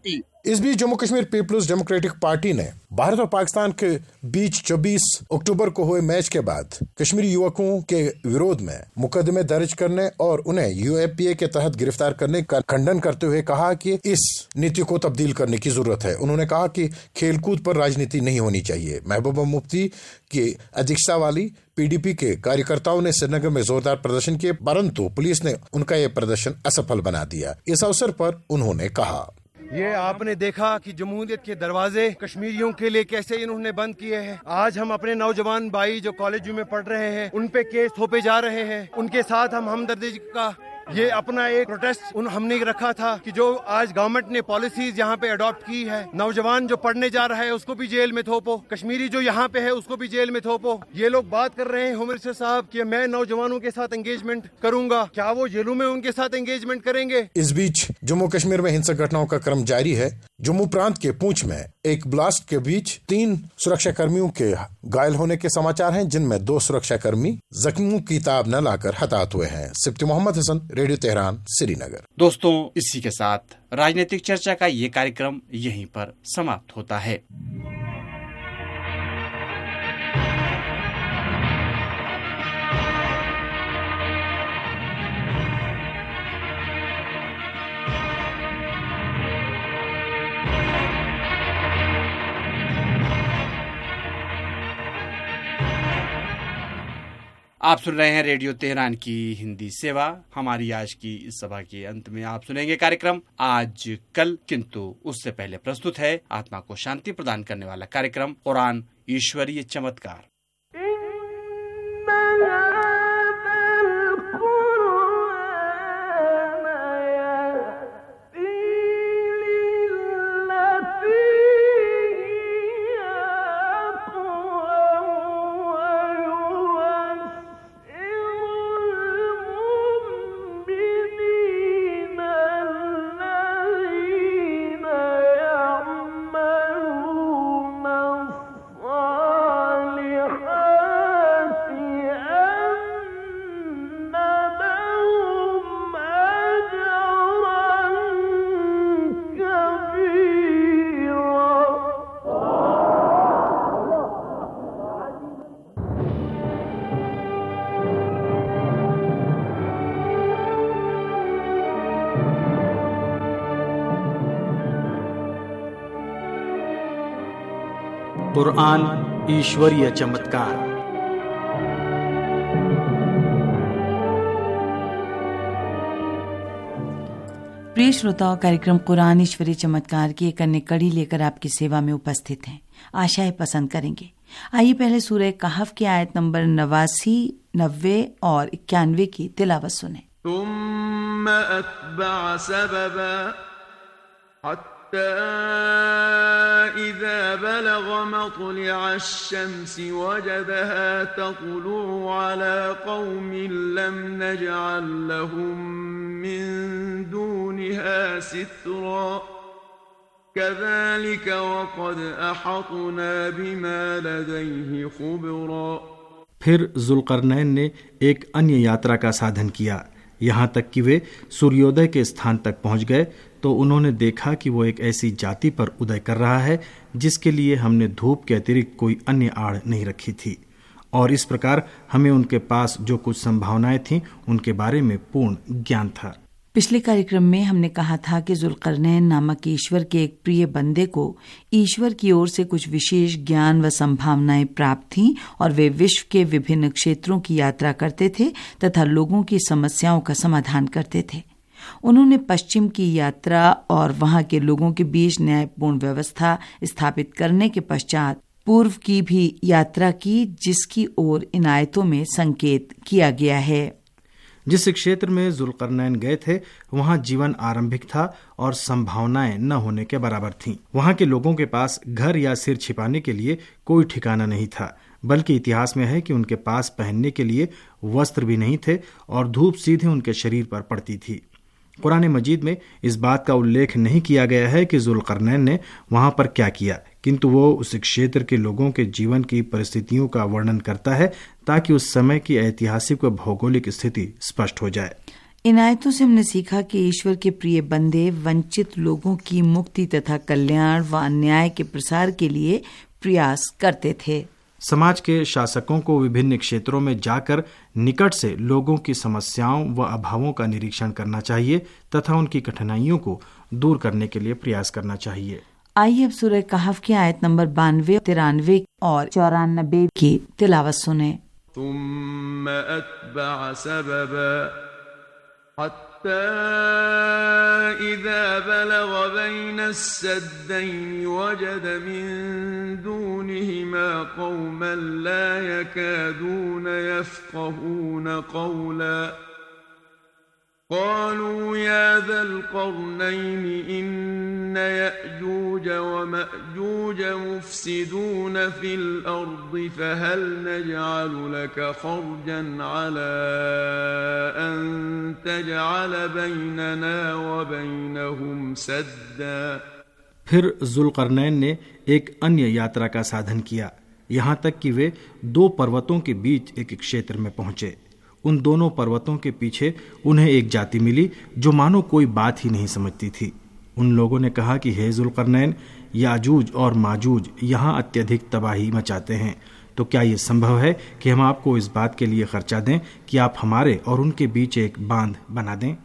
M: इस बीच Jammu Kashmir Peoples Democratic Party ने भारत और पाकिस्तान के बीच चौबीस अक्टूबर को हुए मैच के बाद कश्मीरी युवकों के विरोध में मुकदमे दर्ज करने और उन्हें यूएपीए के तहत गिरफ्तार करने का खंडन करते हुए कहा कि इस नीति को तब्दील करने की जरूरत है। उन्होंने कहा कि खेलकूद पर राजनीति नहीं होनी चाहिए। महबूबा मुफ्ती की अध्यक्षता वाली पीडीपी के कार्यकर्ताओं ने श्रीनगर में जोरदार प्रदर्शन किए, परंतु पुलिस ने उनका यह प्रदर्शन असफल बना दिया। इस अवसर पर उन्होंने कहा,
C: ये आपने देखा कि जमहूरियत के दरवाजे कश्मीरियों के लिए कैसे इन्होंने बंद किए हैं। आज हम अपने नौजवान भाई जो कॉलेज में पढ़ रहे हैं उन पे केस थोपे जा रहे हैं। उनके साथ हम हमदर्दी का ये अपना एक प्रोटेस्ट उन हमने रखा था कि जो आज गवर्नमेंट ने पॉलिसीज यहाँ पे अडॉप्ट की है, नौजवान जो पढ़ने जा रहा है उसको भी जेल में थोपो, कश्मीरी जो यहाँ पे है उसको भी जेल में थोपो। ये लोग बात कर रहे हैं होम मिनिस्टर साहब कि मैं नौजवानों के साथ एंगेजमेंट करूंगा, क्या वो जेलों में उनके साथ एंगेजमेंट करेंगे?
M: इस बीच जम्मू कश्मीर में हिंसक घटनाओं का क्रम जारी है। जम्मू प्रांत के पूंछ में एक ब्लास्ट के बीच तीन सुरक्षा कर्मियों के घायल होने के समाचार हैं, जिनमें दो सुरक्षा कर्मी जख्मों की ताब न लाकर हताहत हुए हैं। Sipti Mohammad Hasan, radio Tehran, Srinagar.
G: दोस्तों, इसी के साथ राजनीतिक चर्चा का ये कार्यक्रम यहीं पर समाप्त होता है। आप सुन रहे हैं रेडियो तेहरान की हिंदी सेवा। हमारी आज की इस सभा के अंत में आप सुनेंगे कार्यक्रम आज कल, किंतु उससे पहले प्रस्तुत है आत्मा को शांति प्रदान करने वाला कार्यक्रम कुरान ईश्वरीय चमत्कार।
O: कुरान ईश्वरीय चमत्कार।
B: प्रिय श्रोताओं, कार्यक्रम कुरान ईश्वरीय चमत्कार की एक अन्य कड़ी लेकर आपकी सेवा में उपस्थित हैं। आशा है पसंद करेंगे। आइए पहले सूरह कहफ की आयत नंबर नवासी, नब्बे और इक्यानवे की तिलावत सुने।
P: तुम अत्बअ सबबा इज़ा बलग मत्लिअ अश-शम्स वजदहा तत्लुअु अला कौमिन लम नजअल लहुम मिन दूनिहा सित्रा कज़ालिक वक़द अहतना बिमा लदैहि खुबरा।
O: फिर जुल्करनैन ने एक अन्य यात्रा का साधन किया, यहाँ तक कि वे सूर्योदय के स्थान तक पहुँच गए तो उन्होंने देखा कि वो एक ऐसी जाति पर उदय कर रहा है जिसके लिए हमने धूप के अतिरिक्त कोई अन्य आड़ नहीं रखी थी, और इस प्रकार हमें उनके पास जो कुछ संभावनाएं थीं उनके बारे में पूर्ण ज्ञान था।
B: पिछले कार्यक्रम में हमने कहा था कि जुल्करनैन नामक ईश्वर के एक प्रिय बंदे को ईश्वर की ओर से कुछ विशेष ज्ञान व संभावनाएं प्राप्त थीं और वे विश्व के विभिन्न क्षेत्रों की यात्रा करते थे तथा लोगों की समस्याओं का समाधान करते थे। उन्होंने पश्चिम की यात्रा और वहां के लोगों के बीच न्यायपूर्ण व्यवस्था स्थापित करने के पश्चात पूर्व की भी यात्रा की, जिसकी ओर इन आयतों में संकेत किया गया है।
O: जिस क्षेत्र में जुल्करनैन गए थे वहां जीवन आरंभिक था और संभावनाएं न होने के बराबर थीं। वहां के लोगों के पास घर या सिर छिपाने के लिए कोई ठिकाना नहीं था, बल्कि इतिहास में है कि उनके पास पहनने के लिए वस्त्र भी नहीं थे और धूप सीधे उनके शरीर पर पड़ती थी। कुरान मजीद में इस बात का उल्लेख नहीं किया गया है कि जुल्करनैन ने वहां पर क्या किया, किंतु वो उस क्षेत्र के लोगों के जीवन की परिस्थितियों का वर्णन करता है ताकि उस समय की ऐतिहासिक व भौगोलिक स्थिति स्पष्ट हो जाए।
B: इन आयतों से हमने सीखा कि ईश्वर के प्रिय बंदे वंचित लोगों की मुक्ति तथा कल्याण व अन्याय के प्रसार के लिए प्रयास करते थे।
O: समाज के शासकों को विभिन्न क्षेत्रों में जाकर निकट से लोगों की समस्याओं व अभावों का निरीक्षण करना चाहिए तथा उनकी कठिनाइयों को दूर करने के लिए प्रयास करना चाहिए।
B: आइए अब सूरह कहफ की आयत नंबर बानवे, तिरानवे और चौरानबे की तिलावत सुने।
P: तुम अत्बअ सबबा हत्ता इज़ा बलग बैन अस्सद्दैन वजद मिन दूनिहिमा कौमन ला यकादून यफ्क़हून क़ौला क़ालू या ज़ल क़रनैन इन्न यअजूज व मअजूज मुफ़्सिदून फ़िल अर्ज़ि फ़हल नजअलु लक ख़र्जन अला अन तजअल बैनना व बैनहुम सद्दा।
O: फिर जुल्करनैन ने एक अन्य यात्रा का साधन किया, यहाँ तक कि वे दो पर्वतों के बीच एक क्षेत्र में पहुंचे। उन दोनों पर्वतों के पीछे उन्हें एक जाति मिली जो मानो कोई बात ही नहीं समझती थी। उन लोगों ने कहा कि हे जुल्करनैन, याजूज और माजूज यहाँ अत्यधिक तबाही मचाते हैं, तो क्या ये संभव है कि हम आपको इस बात के लिए खर्चा दें कि आप हमारे और उनके बीच एक बांध बना दें।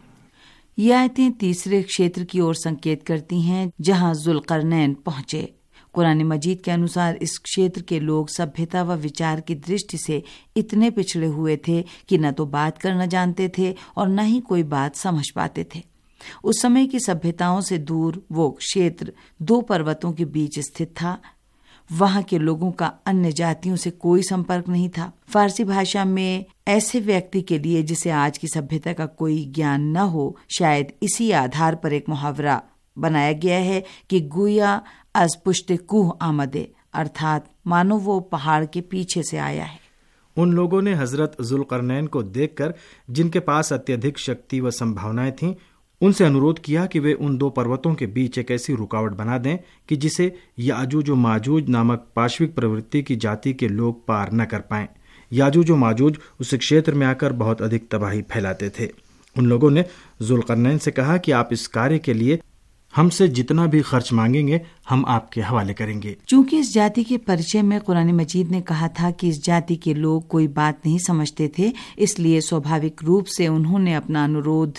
B: ये आयतें तीसरे क्षेत्र की ओर संकेत करती हैं जहाँ जुल्करनैन पहुंचे। कुरान मजीद के अनुसार इस क्षेत्र के लोग सभ्यता व विचार की दृष्टि से इतने पिछड़े हुए थे कि न तो बात करना जानते थे और न ही कोई बात समझ पाते थे। उस समय की सभ्यताओं से दूर वो क्षेत्र दो पर्वतों के बीच स्थित था। वहां के लोगों का अन्य जातियों से कोई संपर्क नहीं था। फारसी भाषा में ऐसे व्यक्ति के लिए जिसे आज की सभ्यता का कोई ज्ञान न हो, शायद इसी आधार पर एक मुहावरा बनाया गया है कि गुया अज पुश्ते कुह आमदे, अर्थात मानो वो पहाड़ के पीछे से आया है।
O: उन लोगों ने हजरत जुल्करनैन को देखकर, जिनके पास अत्यधिक शक्ति व संभावनाएं थीं, उनसे अनुरोध किया कि वे उन दो पर्वतों के बीच एक ऐसी रुकावट बना दें कि जिसे याजूज व माजूज नामक पाशविक प्रवृत्ति की जाति के लोग पार न कर पाएं। याजूज व माजूज उस क्षेत्र में आकर बहुत अधिक तबाही फैलाते थे। उन लोगों ने जुल्करनैन से कहा कि आप इस कार्य के लिए हमसे जितना भी खर्च मांगेंगे हम आपके हवाले करेंगे।
B: चूंकि इस जाति के परिचय में कुरान मजीद ने कहा था कि इस जाति के लोग कोई बात नहीं समझते थे, इसलिए स्वाभाविक रूप से उन्होंने अपना अनुरोध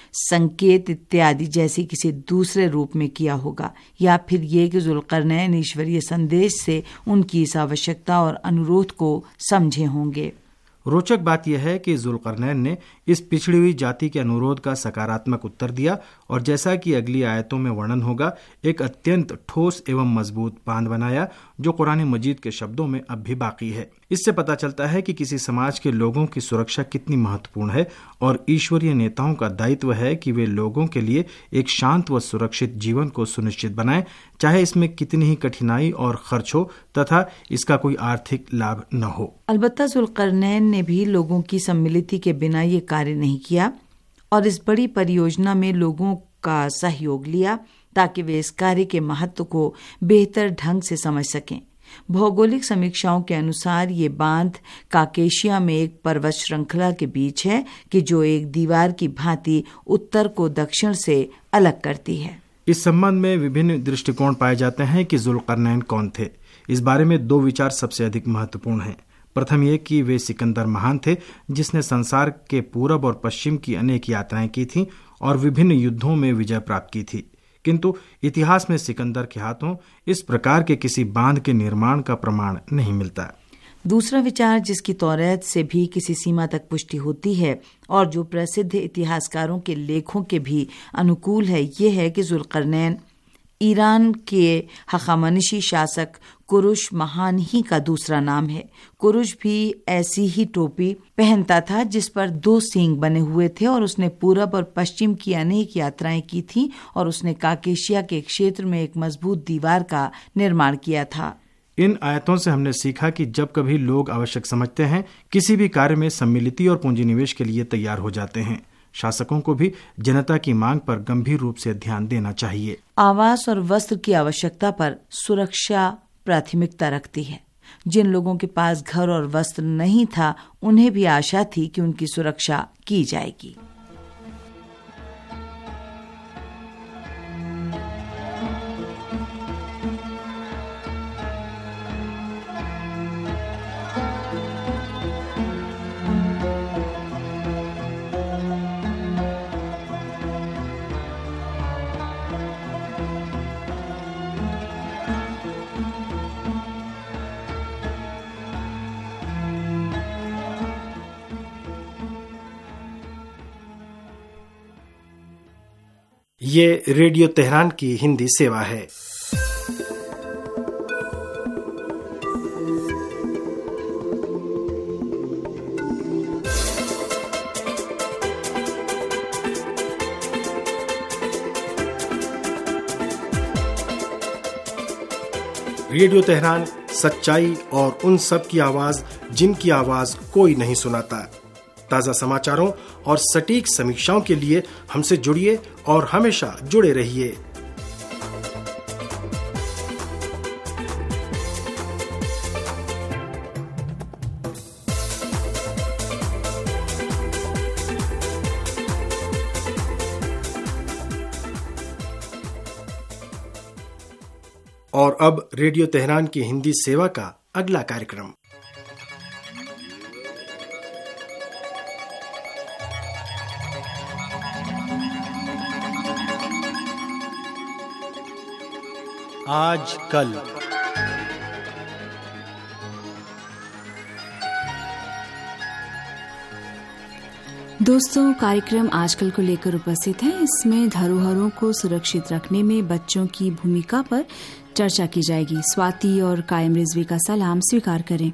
B: संकेत इत्यादि जैसे किसी दूसरे रूप में किया होगा, या फिर ये कि जुल्करनैन ईश्वरीय संदेश से उनकी इस आवश्यकता और अनुरोध को समझे होंगे।
O: रोचक बात यह है कि जुल्करनैन ने इस पिछड़ी हुई जाति के अनुरोध का सकारात्मक उत्तर दिया और जैसा कि अगली आयतों में वर्णन होगा, एक अत्यंत ठोस एवं मजबूत बांध बनाया जो कुरान मजीद के शब्दों में अब भी बाकी है। इससे पता चलता है कि किसी समाज के लोगों की सुरक्षा कितनी महत्वपूर्ण है और ईश्वरीय नेताओं का दायित्व है कि वे लोगों के लिए एक शांत व सुरक्षित जीवन को सुनिश्चित बनाएं, चाहे इसमें कितनी ही कठिनाई और खर्च हो तथा इसका कोई आर्थिक लाभ न हो।
B: अलबत्ता जुल्करनैन ने भी लोगों की सम्मिलिति के बिना ये कार्य नहीं किया और इस बड़ी परियोजना में लोगों का सहयोग लिया ताकि वे इस कार्य के महत्व को बेहतर ढंग से समझ सकें। भौगोलिक समीक्षाओं के अनुसार ये बांध काकेशिया में एक पर्वत श्रृंखला के बीच है कि जो एक दीवार की भांति उत्तर को दक्षिण से अलग करती है।
O: इस संबंध में विभिन्न दृष्टिकोण पाए जाते हैं कि जुल्करनैन कौन थे। इस बारे में दो विचार सबसे अधिक महत्वपूर्ण हैं। प्रथम ये कि वे सिकंदर महान थे जिसने संसार के पूरब और पश्चिम की अनेक यात्राएं की थीं और विभिन्न युद्धों में विजय प्राप्त की थी, किंतु इतिहास में सिकंदर के हाथों इस प्रकार के किसी बांध के निर्माण का प्रमाण नहीं मिलता।
B: दूसरा विचार, जिसकी तौरात से भी किसी सीमा तक पुष्टि होती है और जो प्रसिद्ध इतिहासकारों के लेखों के भी अनुकूल है, ये है कि जुल्करनैन ईरान के हखामनशी शासक कुरुश महान ही का दूसरा नाम है। कुरुश भी ऐसी ही टोपी पहनता था जिस पर दो सींग बने हुए थे और उसने पूरब और पश्चिम की अनेक यात्राएं की थीं और उसने काकेशिया के क्षेत्र में एक मजबूत दीवार का निर्माण किया था।
O: इन आयतों से हमने सीखा कि जब कभी लोग आवश्यक समझते हैं, किसी भी कार्य में सम्मिलिति और पूंजी निवेश के लिए तैयार हो जाते हैं। शासकों को भी जनता की मांग पर गंभीर रूप से ध्यान देना चाहिए।
B: आवास और वस्त्र की आवश्यकता पर सुरक्षा प्राथमिकता रखती है। जिन लोगों के पास घर और वस्त्र नहीं था, उन्हें भी आशा थी कि उनकी सुरक्षा की जाएगी।
O: ये रेडियो तेहरान की हिंदी सेवा है। रेडियो तेहरान सच्चाई और उन सब की आवाज जिनकी आवाज कोई नहीं सुनाता। ताजा समाचारों और सटीक समीक्षाओं के लिए हमसे जुड़िए और हमेशा जुड़े रहिए। और अब रेडियो तेहरान की हिंदी सेवा का अगला कार्यक्रम। आज कल।
Q: दोस्तों, कार्यक्रम आजकल को लेकर उपस्थित है। इसमें धरोहरों को सुरक्षित रखने में बच्चों की भूमिका पर चर्चा की जाएगी। स्वाति और कायम रिजवी का सलाम स्वीकार करें।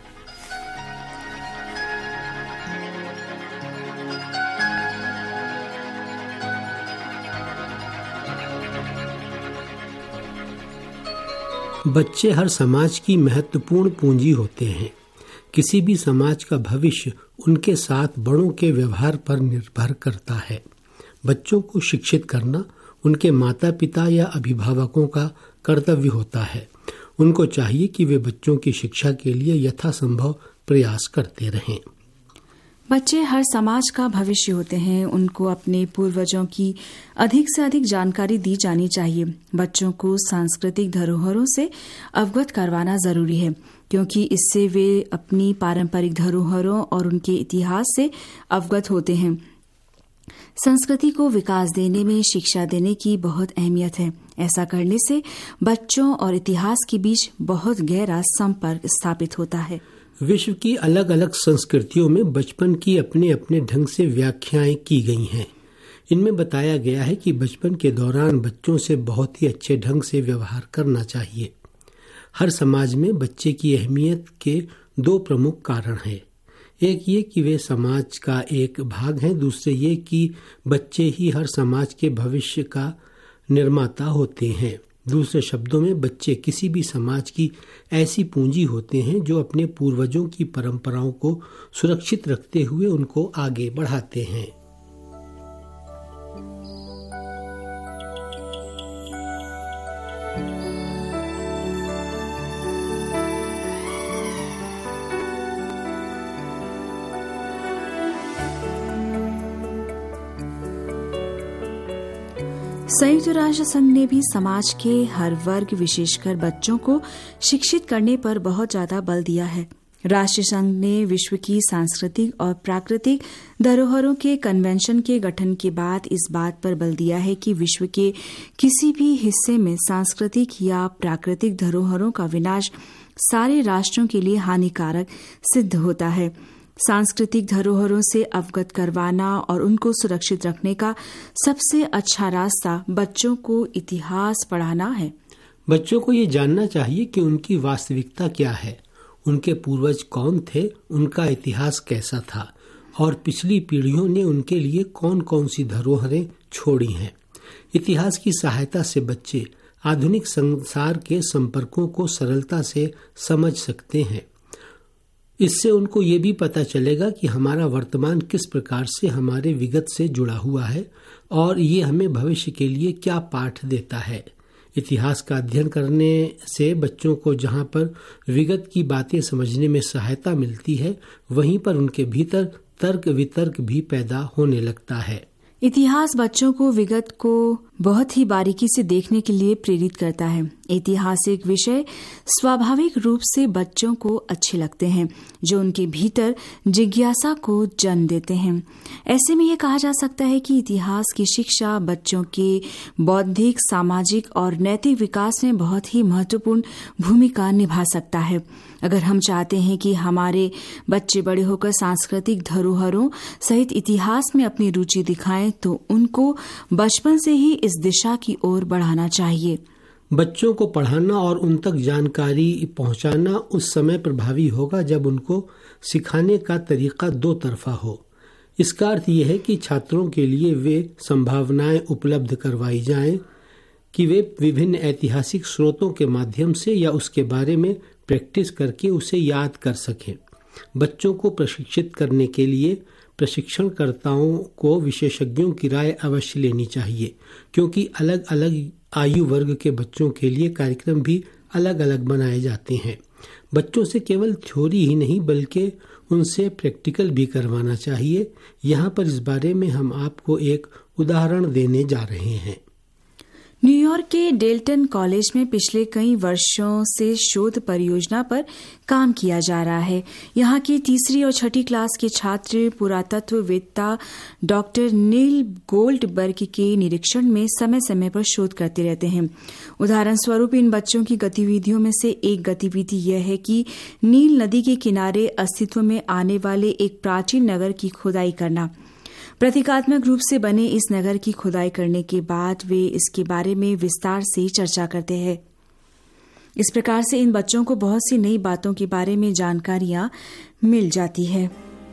K: बच्चे हर समाज की महत्वपूर्ण पूंजी होते हैं। किसी भी समाज का भविष्य उनके साथ बड़ों के व्यवहार पर निर्भर करता है। बच्चों को शिक्षित करना उनके माता पिता या अभिभावकों का कर्तव्य होता है। उनको चाहिए कि वे बच्चों की शिक्षा के लिए यथासंभव प्रयास करते रहें।
Q: बच्चे हर समाज का भविष्य होते हैं। उनको अपने पूर्वजों की अधिक से अधिक जानकारी दी जानी चाहिए। बच्चों को सांस्कृतिक धरोहरों से अवगत करवाना जरूरी है, क्योंकि इससे वे अपनी पारंपरिक धरोहरों और उनके इतिहास से अवगत होते हैं। संस्कृति को विकास देने में शिक्षा देने की बहुत अहमियत है। ऐसा करने से बच्चों और इतिहास के बीच बहुत गहरा संपर्क स्थापित होता है।
K: विश्व की अलग अलग संस्कृतियों में बचपन की अपने अपने ढंग से व्याख्याएं की गई हैं। इनमें बताया गया है कि बचपन के दौरान बच्चों से बहुत ही अच्छे ढंग से व्यवहार करना चाहिए। हर समाज में बच्चे की अहमियत के दो प्रमुख कारण हैं। एक ये कि वे समाज का एक भाग हैं, दूसरे ये कि बच्चे ही हर समाज के भविष्य का निर्माता होते हैं। दूसरे शब्दों में, बच्चे किसी भी समाज की ऐसी पूंजी होते हैं जो अपने पूर्वजों की परंपराओं को सुरक्षित रखते हुए उनको आगे बढ़ाते हैं।
Q: संयुक्त राष्ट्र संघ ने भी समाज के हर वर्ग, विशेषकर बच्चों को शिक्षित करने पर बहुत ज्यादा बल दिया है। राष्ट्र संघ ने विश्व की सांस्कृतिक और प्राकृतिक धरोहरों के कन्वेंशन के गठन के बाद इस बात पर बल दिया है कि विश्व के किसी भी हिस्से में सांस्कृतिक या प्राकृतिक धरोहरों का विनाश सारे राष्ट्रों के लिए हानिकारक सिद्ध होता है। सांस्कृतिक धरोहरों से अवगत करवाना और उनको सुरक्षित रखने का सबसे अच्छा रास्ता बच्चों को इतिहास पढ़ाना है।
K: बच्चों को ये जानना चाहिए कि उनकी वास्तविकता क्या है, उनके पूर्वज कौन थे, उनका इतिहास कैसा था और पिछली पीढ़ियों ने उनके लिए कौन कौन सी धरोहरें छोड़ी हैं। इतिहास की सहायता से बच्चे आधुनिक संसार के संपर्कों को सरलता से समझ सकते हैं। इससे उनको ये भी पता चलेगा कि हमारा वर्तमान किस प्रकार से हमारे विगत से जुड़ा हुआ है और ये हमें भविष्य के लिए क्या पाठ देता है। इतिहास का अध्ययन करने से बच्चों को जहाँ पर विगत की बातें समझने में सहायता मिलती है, वहीं पर उनके भीतर तर्क वितर्क भी पैदा होने लगता है।
Q: इतिहास बच्चों को विगत को बहुत ही बारीकी से देखने के लिए प्रेरित करता है। ऐतिहासिक विषय स्वाभाविक रूप से बच्चों को अच्छे लगते हैं, जो उनके भीतर जिज्ञासा को जन्म देते हैं। ऐसे में यह कहा जा सकता है कि इतिहास की शिक्षा बच्चों के बौद्धिक, सामाजिक और नैतिक विकास में बहुत ही महत्वपूर्ण भूमिका निभा सकता है। अगर हम चाहते हैं कि हमारे बच्चे बड़े होकर सांस्कृतिक धरोहरों सहित इतिहास में अपनी रुचि दिखाएं, तो उनको बचपन से ही इस दिशा की ओर बढ़ाना चाहिए।
K: बच्चों को पढ़ाना और उन तक जानकारी पहुंचाना उस समय प्रभावी होगा जब उनको सिखाने का तरीका दो तरफा हो। इसका अर्थ यह है कि छात्रों के लिए वे संभावनाएं उपलब्ध करवाई जाएं कि वे विभिन्न ऐतिहासिक स्रोतों के माध्यम से या उसके बारे में प्रैक्टिस करके उसे याद कर सकें। बच्चों को प्रशिक्षित करने के लिए प्रशिक्षणकर्ताओं को विशेषज्ञों की राय अवश्य लेनी चाहिए, क्योंकि अलग अलग आयु वर्ग के बच्चों के लिए कार्यक्रम भी अलग अलग बनाए जाते हैं। बच्चों से केवल थ्योरी ही नहीं बल्कि उनसे प्रैक्टिकल भी करवाना चाहिए। यहाँ पर इस बारे में हम आपको एक उदाहरण देने जा रहे हैं।
Q: न्यूयॉर्क के डेल्टन कॉलेज में पिछले कई वर्षों से शोध परियोजना पर काम किया जा रहा है। यहाँ की तीसरी और छठी क्लास के छात्र पुरातत्ववेत्ता डॉक्टर नील गोल्डबर्ग के निरीक्षण में समय समय पर शोध करते रहते हैं। उदाहरण स्वरूप इन बच्चों की गतिविधियों में से एक गतिविधि यह है कि नील नदी के किनारे अस्तित्व में आने वाले एक प्राचीन नगर की खुदाई करना। प्रतीकात्मक रूप से बने इस नगर की खुदाई करने के बाद वे इसके बारे में विस्तार से चर्चा करते हैं। इस प्रकार से इन बच्चों को बहुत सी नई बातों के बारे में जानकारियां मिल जाती है।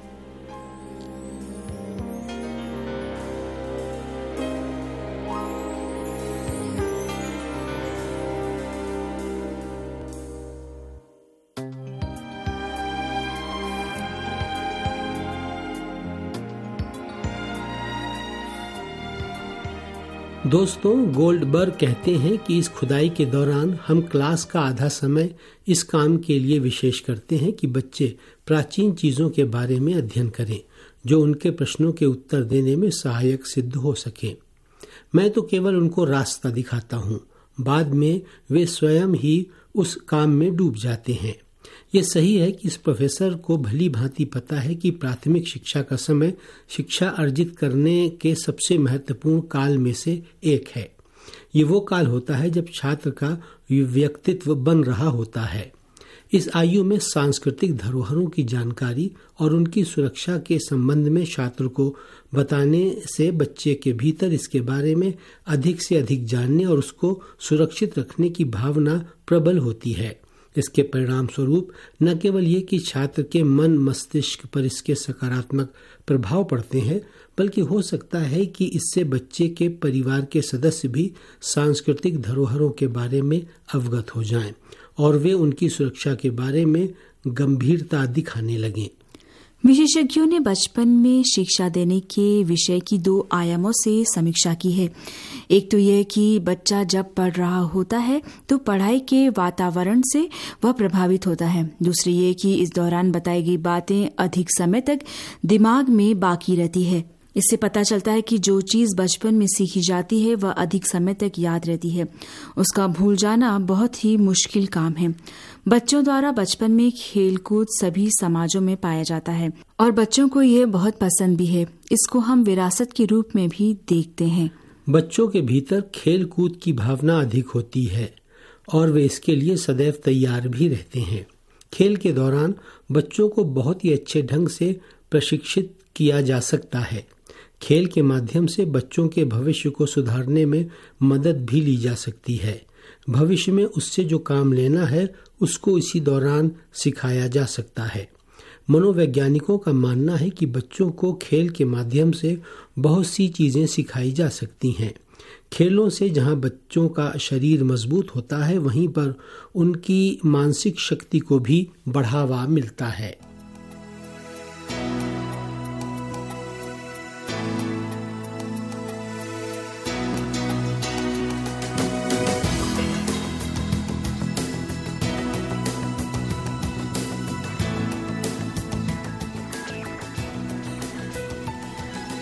K: दोस्तों, गोल्डबर्ग कहते हैं कि इस खुदाई के दौरान हम क्लास का आधा समय इस काम के लिए विशेष करते हैं कि बच्चे प्राचीन चीजों के बारे में अध्ययन करें जो उनके प्रश्नों के उत्तर देने में सहायक सिद्ध हो सके। मैं तो केवल उनको रास्ता दिखाता हूँ, बाद में वे स्वयं ही उस काम में डूब जाते हैं। ये सही है कि इस प्रोफेसर को भली भांति पता है कि प्राथमिक शिक्षा का समय शिक्षा अर्जित करने के सबसे महत्वपूर्ण काल में से एक है। ये वो काल होता है जब छात्र का व्यक्तित्व बन रहा होता है। इस आयु में सांस्कृतिक धरोहरों की जानकारी और उनकी सुरक्षा के संबंध में छात्र को बताने से बच्चे के भीतर इसके बारे में अधिक से अधिक जानने और उसको सुरक्षित रखने की भावना प्रबल होती है। इसके परिणाम स्वरूप न केवल ये कि छात्र के मन मस्तिष्क पर इसके सकारात्मक प्रभाव पड़ते हैं, बल्कि हो सकता है कि इससे बच्चे के परिवार के सदस्य भी सांस्कृतिक धरोहरों के बारे में अवगत हो जाएं और वे उनकी सुरक्षा के बारे में गंभीरता दिखाने लगें।
Q: विशेषज्ञों ने बचपन में शिक्षा देने के विषय की दो आयामों से समीक्षा की है। एक तो यह कि बच्चा जब पढ़ रहा होता है तो पढ़ाई के वातावरण से वह प्रभावित होता है। दूसरी ये कि इस दौरान बताई गई बातें अधिक समय तक दिमाग में बाकी रहती है। इससे पता चलता है कि जो चीज बचपन में सीखी जाती है वह अधिक समय तक याद रहती है। उसका भूल जाना बहुत ही मुश्किल काम है। बच्चों द्वारा बचपन में खेलकूद सभी समाजों में पाया जाता है और बच्चों को यह बहुत पसंद भी है। इसको हम विरासत के रूप में भी देखते हैं।
K: बच्चों के भीतर खेल कूद की भावना अधिक होती है और वे इसके लिए सदैव तैयार भी रहते हैं। खेल के दौरान बच्चों को बहुत ही अच्छे ढंग से प्रशिक्षित किया जा सकता है। खेल के माध्यम से बच्चों के भविष्य को सुधारने में मदद भी ली जा सकती है। भविष्य में उससे जो काम लेना है उसको इसी दौरान सिखाया जा सकता है। मनोवैज्ञानिकों का मानना है कि बच्चों को खेल के माध्यम से बहुत सी चीजें सिखाई जा सकती हैं। खेलों से जहां बच्चों का शरीर मजबूत होता है, वहीं पर उनकी मानसिक शक्ति को भी बढ़ावा मिलता है।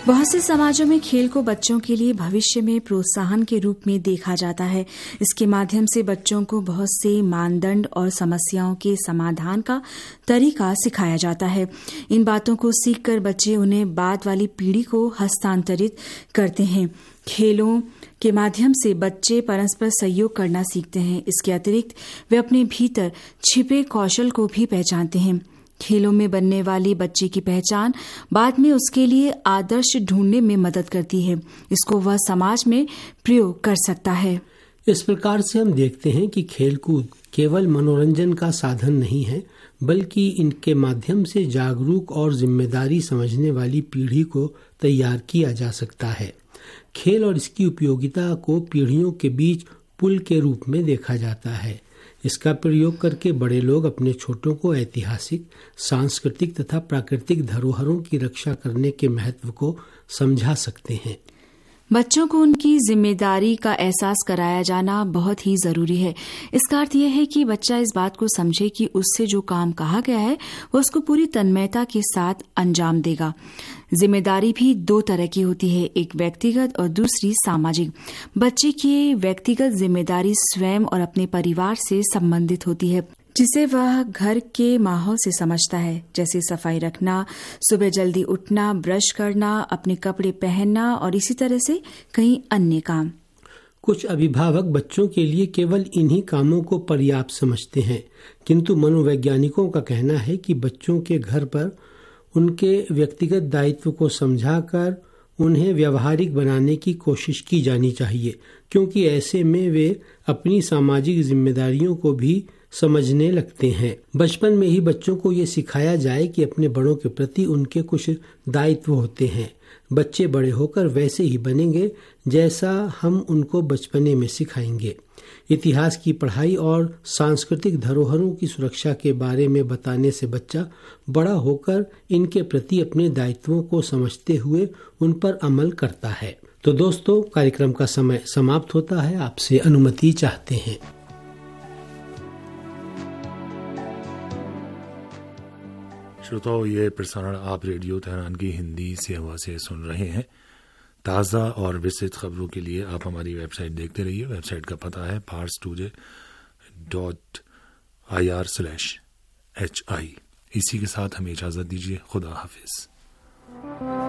Q: बहुत से समाजों में खेल को बच्चों के लिए भविष्य में प्रोत्साहन के रूप में देखा जाता है। इसके माध्यम से बच्चों को बहुत से मानदंड और समस्याओं के समाधान का तरीका सिखाया जाता है। इन बातों को सीखकर बच्चे उन्हें बाद वाली पीढ़ी को हस्तांतरित करते हैं। खेलों के माध्यम से बच्चे परस्पर सहयोग करना सीखते हैं। इसके अतिरिक्त वे अपने भीतर छिपे कौशल को भी पहचानते हैं। खेलों में बनने वाली बच्चे की पहचान बाद में उसके लिए आदर्श ढूंढने में मदद करती है। इसको वह समाज में प्रयोग कर सकता है।
K: इस प्रकार से हम देखते हैं कि खेलकूद केवल मनोरंजन का साधन नहीं है, बल्कि इनके माध्यम से जागरूक और जिम्मेदारी समझने वाली पीढ़ी को तैयार किया जा सकता है। खेल और इसकी उपयोगिता को पीढ़ियों के बीच पुल के रूप में देखा जाता है। इसका प्रयोग करके बड़े लोग अपने छोटों को ऐतिहासिक, सांस्कृतिक तथा प्राकृतिक धरोहरों की रक्षा करने के महत्व को समझा सकते हैं।
Q: बच्चों को उनकी जिम्मेदारी का एहसास कराया जाना बहुत ही जरूरी है। इसका अर्थ यह है कि बच्चा इस बात को समझे कि उससे जो काम कहा गया है वो उसको पूरी तन्मयता के साथ अंजाम देगा। जिम्मेदारी भी दो तरह की होती है, एक व्यक्तिगत और दूसरी सामाजिक। बच्चे की व्यक्तिगत जिम्मेदारी स्वयं और अपने परिवार से संबंधित होती है, जिसे वह घर के माहौल से समझता है, जैसे सफाई रखना, सुबह जल्दी उठना, ब्रश करना, अपने कपड़े पहनना और इसी तरह से कई अन्य काम।
K: कुछ अभिभावक बच्चों के लिए केवल इन्हीं कामों को पर्याप्त समझते हैं, किंतु मनोवैज्ञानिकों का कहना है कि बच्चों के घर पर उनके व्यक्तिगत दायित्व को समझाकर उन्हें व्यवहारिक बनाने की कोशिश की जानी चाहिए, क्योंकि ऐसे में वे अपनी सामाजिक जिम्मेदारियों को भी समझने लगते हैं। बचपन में ही बच्चों को ये सिखाया जाए कि अपने बड़ों के प्रति उनके कुछ दायित्व होते हैं। बच्चे बड़े होकर वैसे ही बनेंगे जैसा हम उनको बचपने में सिखाएंगे। इतिहास की पढ़ाई और सांस्कृतिक धरोहरों की सुरक्षा के बारे में बताने से बच्चा बड़ा होकर इनके प्रति अपने दायित्वों को समझते हुए उन पर अमल करता है। तो दोस्तों, कार्यक्रम का समय समाप्त होता है। आपसे अनुमति चाहते हैं।
D: श्रोताओ, ये प्रसारण आप रेडियो तेहरान की हिंदी सेवा से सुन रहे हैं। ताज़ा और विस्तृत खबरों के लिए आप हमारी वेबसाइट देखते रहिए। वेबसाइट का पता है Pars Today dot I R slash H I. इसी के साथ हमें इजाज़त दीजिए। खुदा हाफिज।